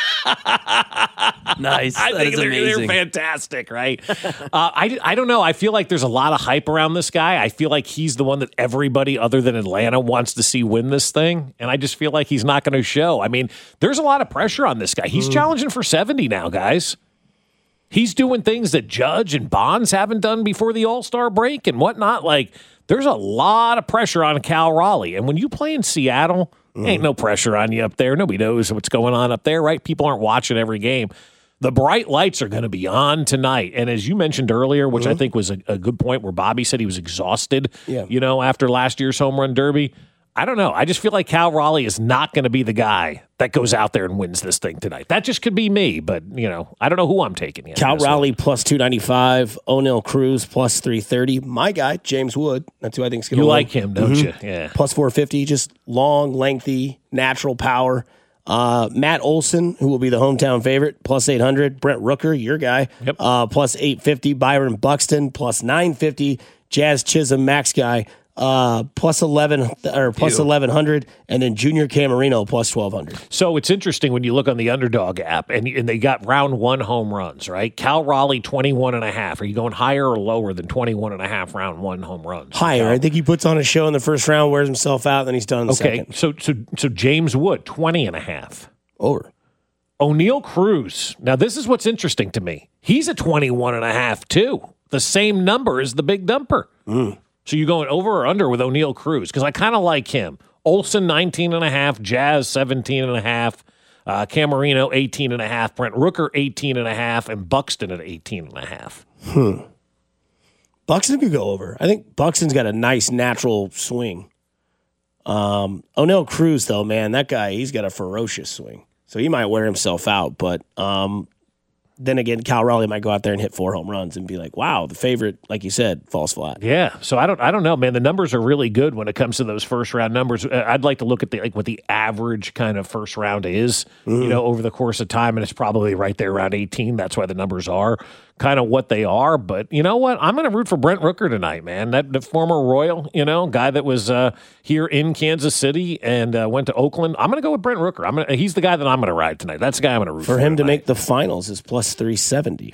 N: Nice.
G: I
N: that
G: think
N: is
G: they're,
N: amazing.
G: they're fantastic, right? uh, I, I don't know. I feel like there's a lot of hype around this guy. I feel like he's the one that everybody other than Atlanta wants to see win this thing. And I just feel like he's not going to show. I mean, there's a lot of pressure on this guy. He's mm. challenging for seventy now, guys. He's doing things that Judge and Bonds haven't done before the All-Star break and whatnot. Like, there's a lot of pressure on Cal Raleigh. And when you play in Seattle, mm. ain't no pressure on you up there. Nobody knows what's going on up there, right? People aren't watching every game. The bright lights are going to be on tonight. And as you mentioned earlier, which mm-hmm. I think was a, a good point where Bobby said he was exhausted, yeah. you know, after last year's home run derby. I don't know. I just feel like Cal Raleigh is not going to be the guy that goes out there and wins this thing tonight. That just could be me, but, you know, I don't know who I'm taking yet.
D: Cal Raleigh plus two ninety-five, O'Neill Cruz plus three thirty. My guy, James Wood, that's who I think is going to
G: You
D: win.
G: like him, don't mm-hmm. you? Yeah.
D: Plus four fifty, just long, lengthy, natural power. Uh, Matt Olson, who will be the hometown favorite, plus eight hundred. Brent Rooker, your guy,
G: yep.
D: uh, plus eight fifty. Byron Buxton, plus nine fifty. Jazz Chisholm, Max guy, uh, plus eleven or plus eleven hundred, and then Junior Camarino plus twelve hundred.
G: So it's interesting when you look on the Underdog app, and and they got round one home runs, right? Cal Raleigh twenty-one and a half. Are you going higher or lower than twenty-one and a half round one home runs?
D: Higher. Cal? I think he puts on a show in the first round, wears himself out, and then he's done in the
G: okay,
D: second.
G: so so so James Wood twenty and a half.
D: Over.
G: O'Neill Cruz. Now this is what's interesting to me. He's a twenty-one and a half too. The same number as the big dumper.
D: Mm.
G: So you going over or under with O'Neill Cruz? Because I kind of like him. Olsen, nineteen and a half. Jazz, seventeen and a half. Uh, Camarino, eighteen and a half. Brent Rooker, eighteen and a half. And Buxton at eighteen and a half.
D: Hmm. Buxton could go over. I think Buxton's got a nice natural swing. Um, O'Neill Cruz, though, man, that guy, he's got a ferocious swing. So he might wear himself out. But um, then again, Cal Raleigh might go out there and hit four home runs and be like, wow, the favorite, like you said, falls flat.
G: Yeah. So I don't I don't know, man. The numbers are really good when it comes to those first round numbers. I'd like to look at the like what the average kind of first round is, mm. you know, over the course of time. And it's probably right there around eighteen. That's why the numbers are kind of what they are. But you know what? I'm going to root for Brent Rooker tonight, man. That the former Royal, you know, guy that was uh, here in Kansas City and uh, went to Oakland. I'm going to go with Brent Rooker. I'm gonna, he's the guy that I'm going to ride tonight. That's the guy I'm going to root for.
D: For him
G: tonight.
D: to make the finals is plus three seventy.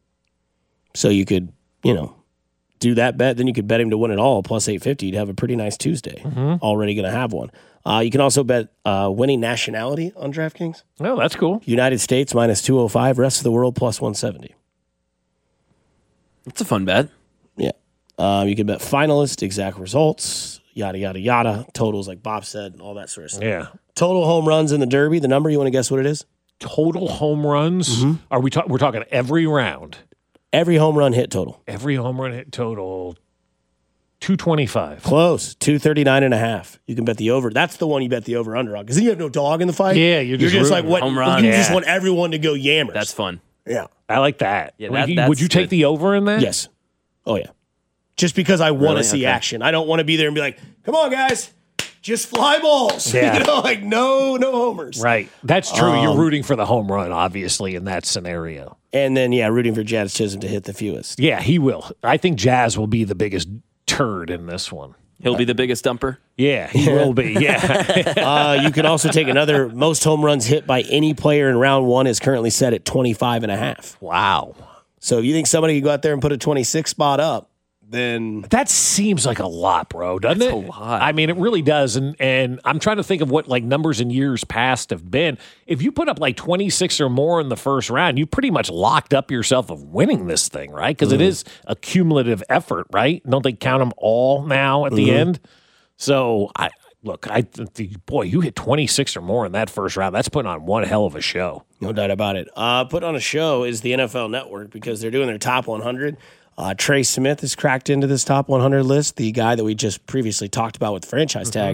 D: So you could, you know, do that bet. Then you could bet him to win it all, plus eight fifty. You'd have a pretty nice Tuesday.
G: Mm-hmm.
D: Already going to have one. Uh, you can also bet uh, winning nationality on DraftKings.
G: Oh, that's cool.
D: United States minus two oh five. Rest of the world plus one seventy.
N: It's a fun bet.
D: Yeah. Um, you can bet finalist, exact results, yada, yada, yada. Totals, like Bob said, all that sort of stuff.
G: Yeah.
D: Total home runs in the Derby. The number, you want to guess what it is?
G: Total home runs? Mm-hmm. Are we ta- We're talking every round.
D: Every home run hit total.
G: Every home run hit total. two twenty-five.
D: Close. two thirty-nine and a half. You can bet the over. That's the one you bet the over under on. Because then you have no dog in the fight.
G: Yeah, you're just,
D: you're just like, what?
N: Home run.
D: You
N: Yeah.
D: just want everyone to go yammers.
N: That's fun.
D: Yeah.
G: I like that.
N: Yeah,
G: would
N: that-
G: you,
N: that's
G: would you take
N: good.
G: the over in that?
D: Yes. Oh, yeah. Just because I want to
N: Really?
D: see
N: Okay.
D: action. I don't want to be there and be like, come on, guys. Just fly balls.
G: Yeah.
D: You know, like no, no homers.
G: Right. That's true.
D: Um,
G: You're rooting for the home run, obviously, in that scenario.
D: And then, yeah, rooting for Jazz Chisholm to hit the fewest.
G: Yeah, he will. I think Jazz will be the biggest turd in this one.
N: He'll be the biggest dumper.
G: Yeah, he will be. Yeah.
D: uh, you can also take another. Most home runs hit by any player in round one is currently set at twenty-five and a half.
G: Wow.
D: So if you think somebody could go out there and put a twenty-six spot up, then
G: that seems like a lot, bro, doesn't
N: That's
G: it?
N: a lot.
G: I mean, it really does. And and I'm trying to think of what like numbers in years past have been. If you put up like twenty-six or more in the first round, you pretty much locked up yourself of winning this thing, right? Because mm. it is a cumulative effort, right? Don't they count them all now at the mm-hmm. end? So I look, I boy, you hit twenty-six or more in that first round. That's putting on one hell of a show.
D: No doubt about it. Uh, put on a show is the N F L Network because they're doing their top one hundred. Uh, Trey Smith has cracked into this top one hundred list, the guy that we just previously talked about with the franchise tag. Mm-hmm.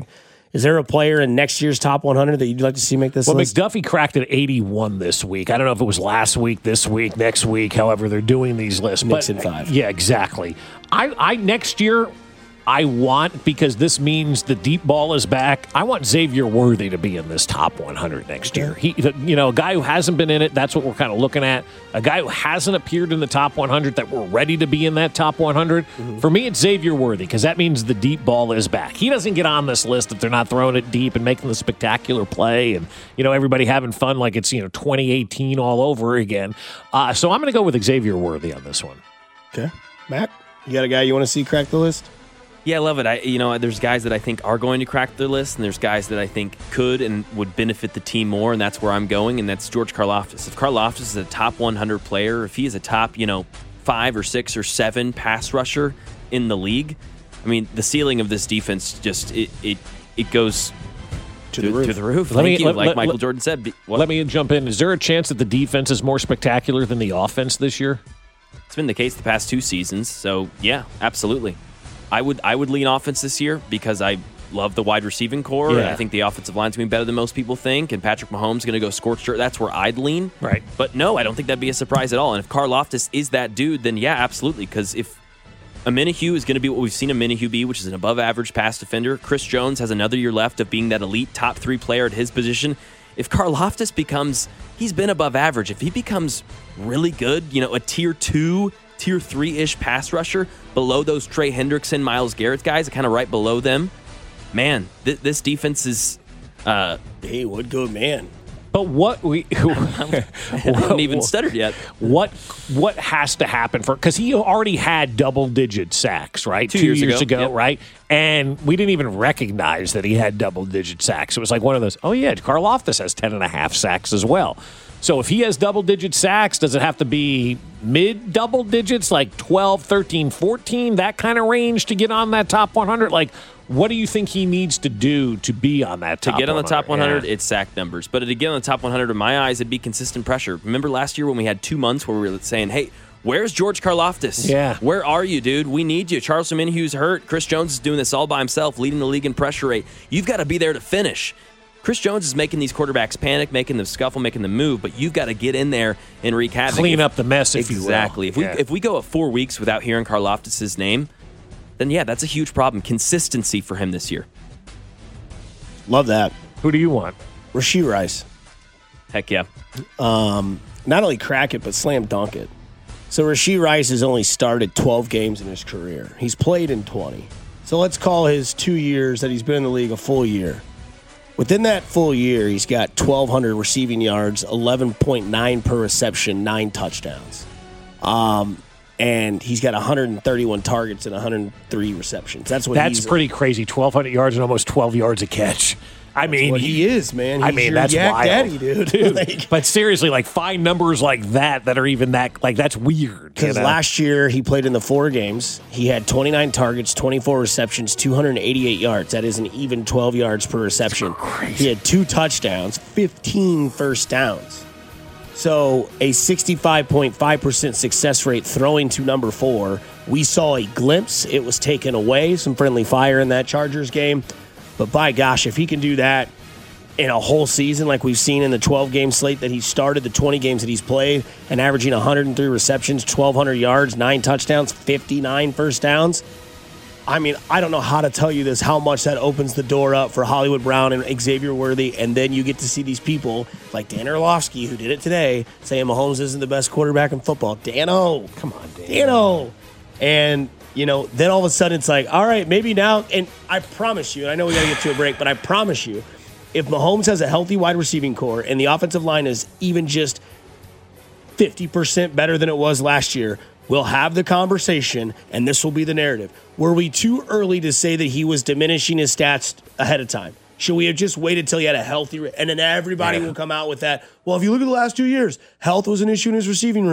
D: Is there a player in next year's top one hundred that you'd like to see make this
G: well,
D: list?
G: Well, McDuffie cracked at eighty-one this week. I don't know if it was last week, this week, next week, however they're doing these lists.
D: Nixon
G: but,
D: five.
G: Yeah, exactly. I, I next year, I want, because this means the deep ball is back, I want Xavier Worthy to be in this top one hundred next year. He, you know, a guy who hasn't been in it, that's what we're kind of looking at. A guy who hasn't appeared in the top one hundred that we're ready to be in that top one hundred. Mm-hmm. For me, it's Xavier Worthy, because that means the deep ball is back. He doesn't get on this list if they're not throwing it deep and making the spectacular play and, you know, everybody having fun like it's, you know, twenty eighteen all over again. Uh, so I'm going to go with Xavier Worthy on this one.
D: Okay. Matt, you got a guy you want to see crack the list?
N: Yeah, I love it. I, you know, there's guys that I think are going to crack the list, and there's guys that I think could and would benefit the team more, and that's where I'm going, and that's George Karlaftis. If Karlaftis is a top one hundred player, if he is a top, you know, five or six or seven pass rusher in the league, I mean, the ceiling of this defense just it it, it goes
D: to,
N: to
D: the roof.
N: To the roof.
G: Let
N: Thank
G: me,
N: you.
G: let,
N: like
G: let,
N: Michael
G: let,
N: Jordan said. What?
G: Let me jump in. Is there a chance that the defense is more spectacular than the offense this year?
N: It's been the case the past two seasons, so yeah, absolutely. I would I would lean offense this year because I love the wide receiving core.
G: Yeah.
N: And I think the offensive line's going to be better than most people think, and Patrick Mahomes is going to go scorched earth. That's where I'd lean.
G: Right.
N: But no, I don't think that'd be a surprise at all. And if Karlaftis is that dude, then yeah, absolutely. Because if Omenihu is going to be what we've seen Omenihu be, which is an above-average pass defender, Chris Jones has another year left of being that elite top three player at his position. If Karlaftis becomes, he's been above average. If he becomes really good, you know, a tier two, tier three-ish pass rusher below those Trey Hendrickson, Myles Garrett guys, kind of right below them, man, th- this defense is... Uh,
D: hey, what good man.
G: But what we
N: I haven't even stuttered yet.
G: What what has to happen for, because he already had double digit sacks, right?
N: Two,
G: Two
N: years,
G: years,
N: ago,
G: ago,
N: yep.
G: right? And we didn't even recognize that he had double digit sacks. It was like one of those, oh yeah, Karlaftis has ten and a half sacks as well. So if he has double digit sacks, does it have to be mid double digits, like twelve, thirteen, fourteen, that kind of range to get on that top one hundred? Like, what do you think he needs to do to be on that top
N: To get on the top one hundred,
G: yeah.
N: it's sack numbers. But to get on the top one hundred, in my eyes, it'd be consistent pressure. Remember last year when we had two months where we were saying, hey, where's George Karlaftis?
G: Yeah.
N: Where are you, dude? We need you. Charles Omenihu's hurt. Chris Jones is doing this all by himself, leading the league in pressure rate. You've got to be there to finish. Chris Jones is making these quarterbacks panic, making them scuffle, making them move, but you've got to get in there and wreak havoc.
G: Clean
N: if,
G: up the mess, if
N: exactly.
G: you will.
N: If we
G: Yeah.
N: if we go at four weeks without hearing Karlaftis' name, then yeah, that's a huge problem. Consistency for him this year.
D: Love that.
G: Who do you want?
D: Rashee Rice.
N: Heck yeah.
D: Um, not only crack it, but slam dunk it. So Rashee Rice has only started twelve games in his career. He's played in twenty. So let's call his two years that he's been in the league a full year. Within that full year, he's got twelve hundred receiving yards, eleven point nine per reception, nine touchdowns. Um, and he's got one hundred thirty-one targets and one hundred three receptions. That's what
G: That's
D: he's,
G: pretty crazy. twelve hundred yards and almost twelve yards a catch. I mean,
D: what he is, man. He's
G: I mean,
D: your
G: that's
D: yak
G: wild,
D: daddy, dude.
G: dude.
D: Like,
G: but seriously, like find numbers like that that are even that like that's weird.
D: Because
G: you know?
D: last year he played in the four games. He had twenty-nine targets, twenty-four receptions, two hundred eighty-eight yards. That is an even twelve yards per reception. He had two touchdowns, fifteen first downs. So a sixty-five point five percent success rate throwing to number four. We saw a glimpse. It was taken away. Some friendly fire in that Chargers game. But by gosh, if he can do that in a whole season like we've seen in the twelve-game slate that he started, the twenty games that he's played, and averaging one hundred three receptions, twelve hundred yards, nine touchdowns, fifty-nine first downs, I mean, I don't know how to tell you this, how much that opens the door up for Hollywood Brown and Xavier Worthy, and then you get to see these people like Dan Orlovsky, who did it today, saying Mahomes isn't the best quarterback in football. Dan-O. Come on, Dan. Dan-O. And, you know, then all of a sudden it's like, all right, maybe now, and I promise you, and I know we got to get to a break, but I promise you, if Mahomes has a healthy wide receiving core and the offensive line is even just fifty percent better than it was last year, we'll have the conversation, and this will be the narrative. Were we too early to say that he was diminishing his stats ahead of time? Should we have just waited till he had a healthy, and then everybody
G: Yeah.
D: will come out with that, well, if you look at the last two years, health was an issue in his receiving room.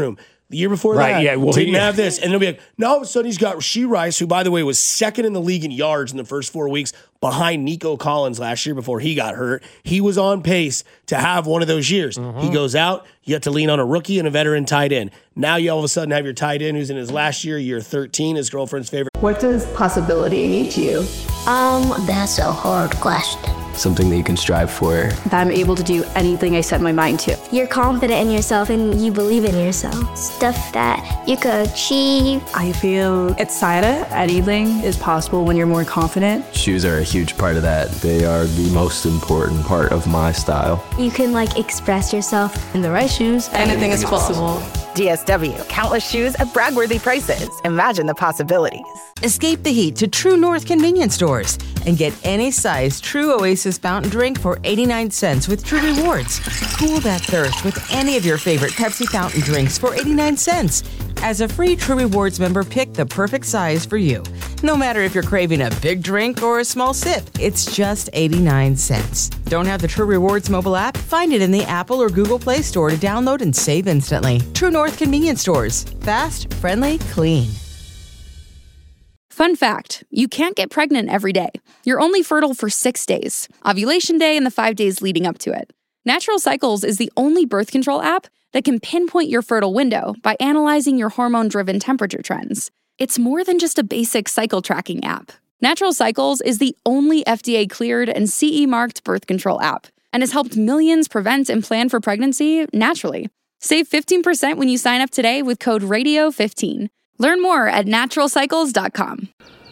D: The year before
G: Right,
D: that,
G: yeah, well,
D: didn't
G: he-
D: have this. And they'll be like, now all of a sudden he's got Rashee Rice, who, by the way, was second in the league in yards in the first four weeks behind Nico Collins last year before he got hurt. He was on pace to have one of those years.
G: Mm-hmm.
D: He goes out, you have to lean on a rookie and a veteran tight end. Now you all of a sudden have your tight end who's in his last year, year thirteen, his girlfriend's favorite.
K: What does possibility mean to you?
O: Um, that's a hard question.
P: Something that you can strive for.
K: That I'm able to do anything I set my mind to.
O: You're confident in yourself and you believe in yourself. Stuff that you could achieve.
K: I feel excited. Anything is possible when you're more confident.
P: Shoes are a huge part of that. They are the most important part of my style.
O: You can like express yourself
K: In the right shoes, anything is possible.
Q: D S W. Countless shoes at Bragworthy prices. Imagine the possibilities.
B: Escape the heat to True North convenience stores and get any size True Oasis fountain drink for eighty-nine cents with True Rewards. Cool that thirst with any of your favorite Pepsi fountain drinks for eighty-nine cents. As a free True Rewards member, pick the perfect size for you. No matter if you're craving a big drink or a small sip, it's just eighty-nine cents. Don't have the True Rewards mobile app? Find it in the Apple or Google Play Store to download and save instantly. True North convenience stores. Fast, friendly, clean.
C: Fun fact, you can't get pregnant every day. You're only fertile for six days, ovulation day and the five days leading up to it. Natural Cycles is the only birth control app that can pinpoint your fertile window by analyzing your hormone-driven temperature trends. It's more than just a basic cycle tracking app. Natural Cycles is the only F D A-cleared and C E-marked birth control app and has helped millions prevent and plan for pregnancy naturally. Save fifteen percent when you sign up today with code radio fifteen. Learn more at natural cycles dot com.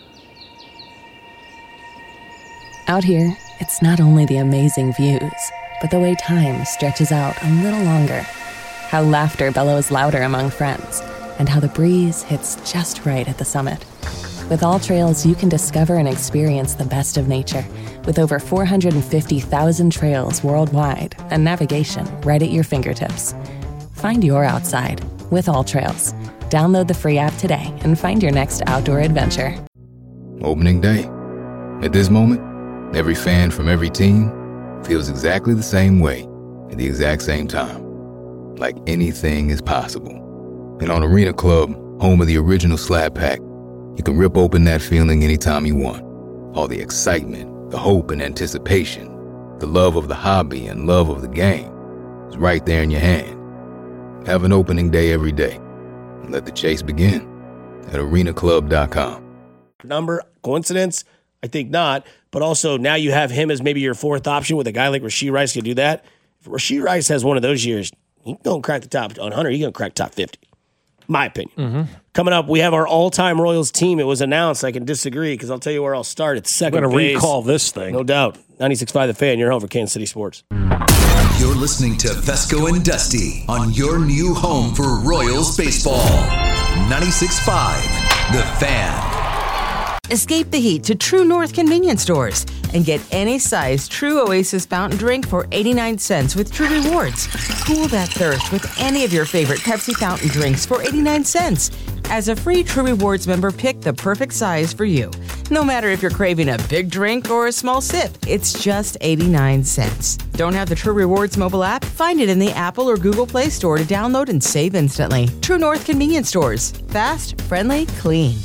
E: Out here, it's not only the amazing views, but the way time stretches out a little longer. How laughter bellows louder among friends, and how the breeze hits just right at the summit. With All Trails, you can discover and experience the best of nature, with over four hundred fifty thousand trails worldwide and navigation right at your fingertips. Find your outside with All Trails. Download the free app today and find your next outdoor adventure.
F: Opening day. At this moment, every fan from every team feels exactly the same way at the exact same time. Like anything is possible. And on Arena Club, home of the original Slab Pack, you can rip open that feeling anytime you want. All the excitement, the hope and anticipation, the love of the hobby and love of the game is right there in your hand. Have an opening day every day. And let the chase begin at arena club dot com.
D: Number, coincidence? I think not. But also now you have him as maybe your fourth option with a guy like Rashee Rice can do that. If Rashee Rice has one of those years, he's going to crack the top. On Hunter, he's going to crack top fifty. My opinion.
G: Mm-hmm.
D: Coming up, we have our all-time Royals team. It was announced. I can disagree because I'll tell you where I'll start. It's second
G: I'm going to
D: base.
G: recall this thing.
D: No doubt. ninety-six point five The Fan. You're home for Kansas City Sports.
I: You're listening to Fesco and Dusty on your new home for Royals baseball. ninety-six point five The Fan.
B: Escape the heat to True North convenience stores and get any size True Oasis fountain drink for eighty-nine cents with True Rewards. Cool that thirst with any of your favorite Pepsi fountain drinks for eighty-nine cents. As a free True Rewards member, pick the perfect size for you. No matter if you're craving a big drink or a small sip, it's just eighty-nine cents. Don't have the True Rewards mobile app? Find it in the Apple or Google Play Store to download and save instantly. True North convenience stores. Fast, friendly, clean.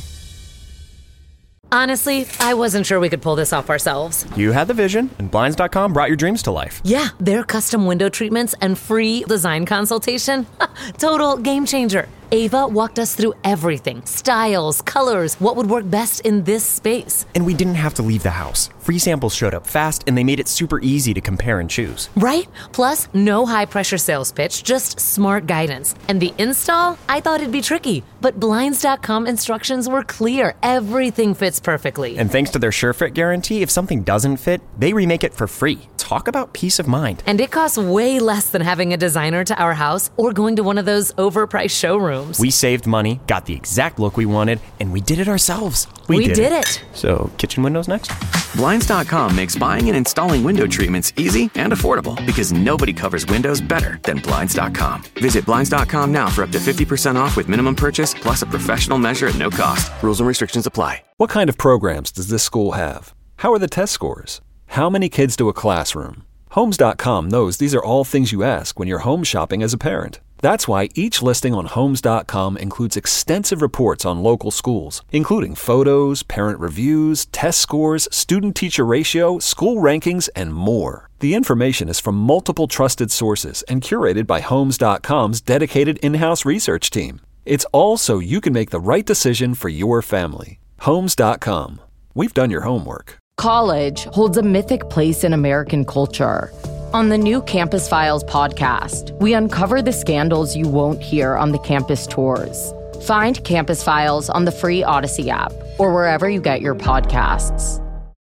R: Honestly, I wasn't sure we could pull this off ourselves.
S: You had the vision, and Blinds dot com brought your dreams to life.
R: Yeah, their custom window treatments and free design consultation. Total game changer. Ava walked us through everything. Styles, colors, what would work best in this space.
S: And we didn't have to leave the house. Free samples showed up fast, and they made it super easy to compare and choose.
R: Right? Plus, no high-pressure sales pitch, just smart guidance. And the install? I thought it'd be tricky. But Blinds dot com instructions were clear. Everything fits perfectly.
S: And thanks to their SureFit guarantee, if something doesn't fit, they remake it for free. Talk about peace of mind.
R: And it costs way less than having a designer to our house or going to one of those overpriced showrooms.
S: We saved money, got the exact look we wanted, and we did it ourselves.
R: We, we did, did it. it.
S: So, kitchen windows next?
T: Blinds dot com makes buying and installing window treatments easy and affordable because nobody covers windows better than Blinds dot com. Visit Blinds dot com now for up to fifty percent off with minimum purchase plus a professional measure at no cost. Rules and restrictions apply.
U: What kind of programs does this school have? How are the test scores? How many kids to a classroom? Homes dot com knows these are all things you ask when you're home shopping as a parent. That's why each listing on Homes dot com includes extensive reports on local schools, including photos, parent reviews, test scores, student-teacher ratio, school rankings, and more. The information is from multiple trusted sources and curated by Homes dot com's dedicated in-house research team. It's all so you can make the right decision for your family. Homes dot com. We've done your homework.
A: College holds a mythic place in American culture. On the new Campus Files podcast, we uncover the scandals you won't hear on the campus tours. Find Campus Files on the free Odyssey app or wherever you get your podcasts.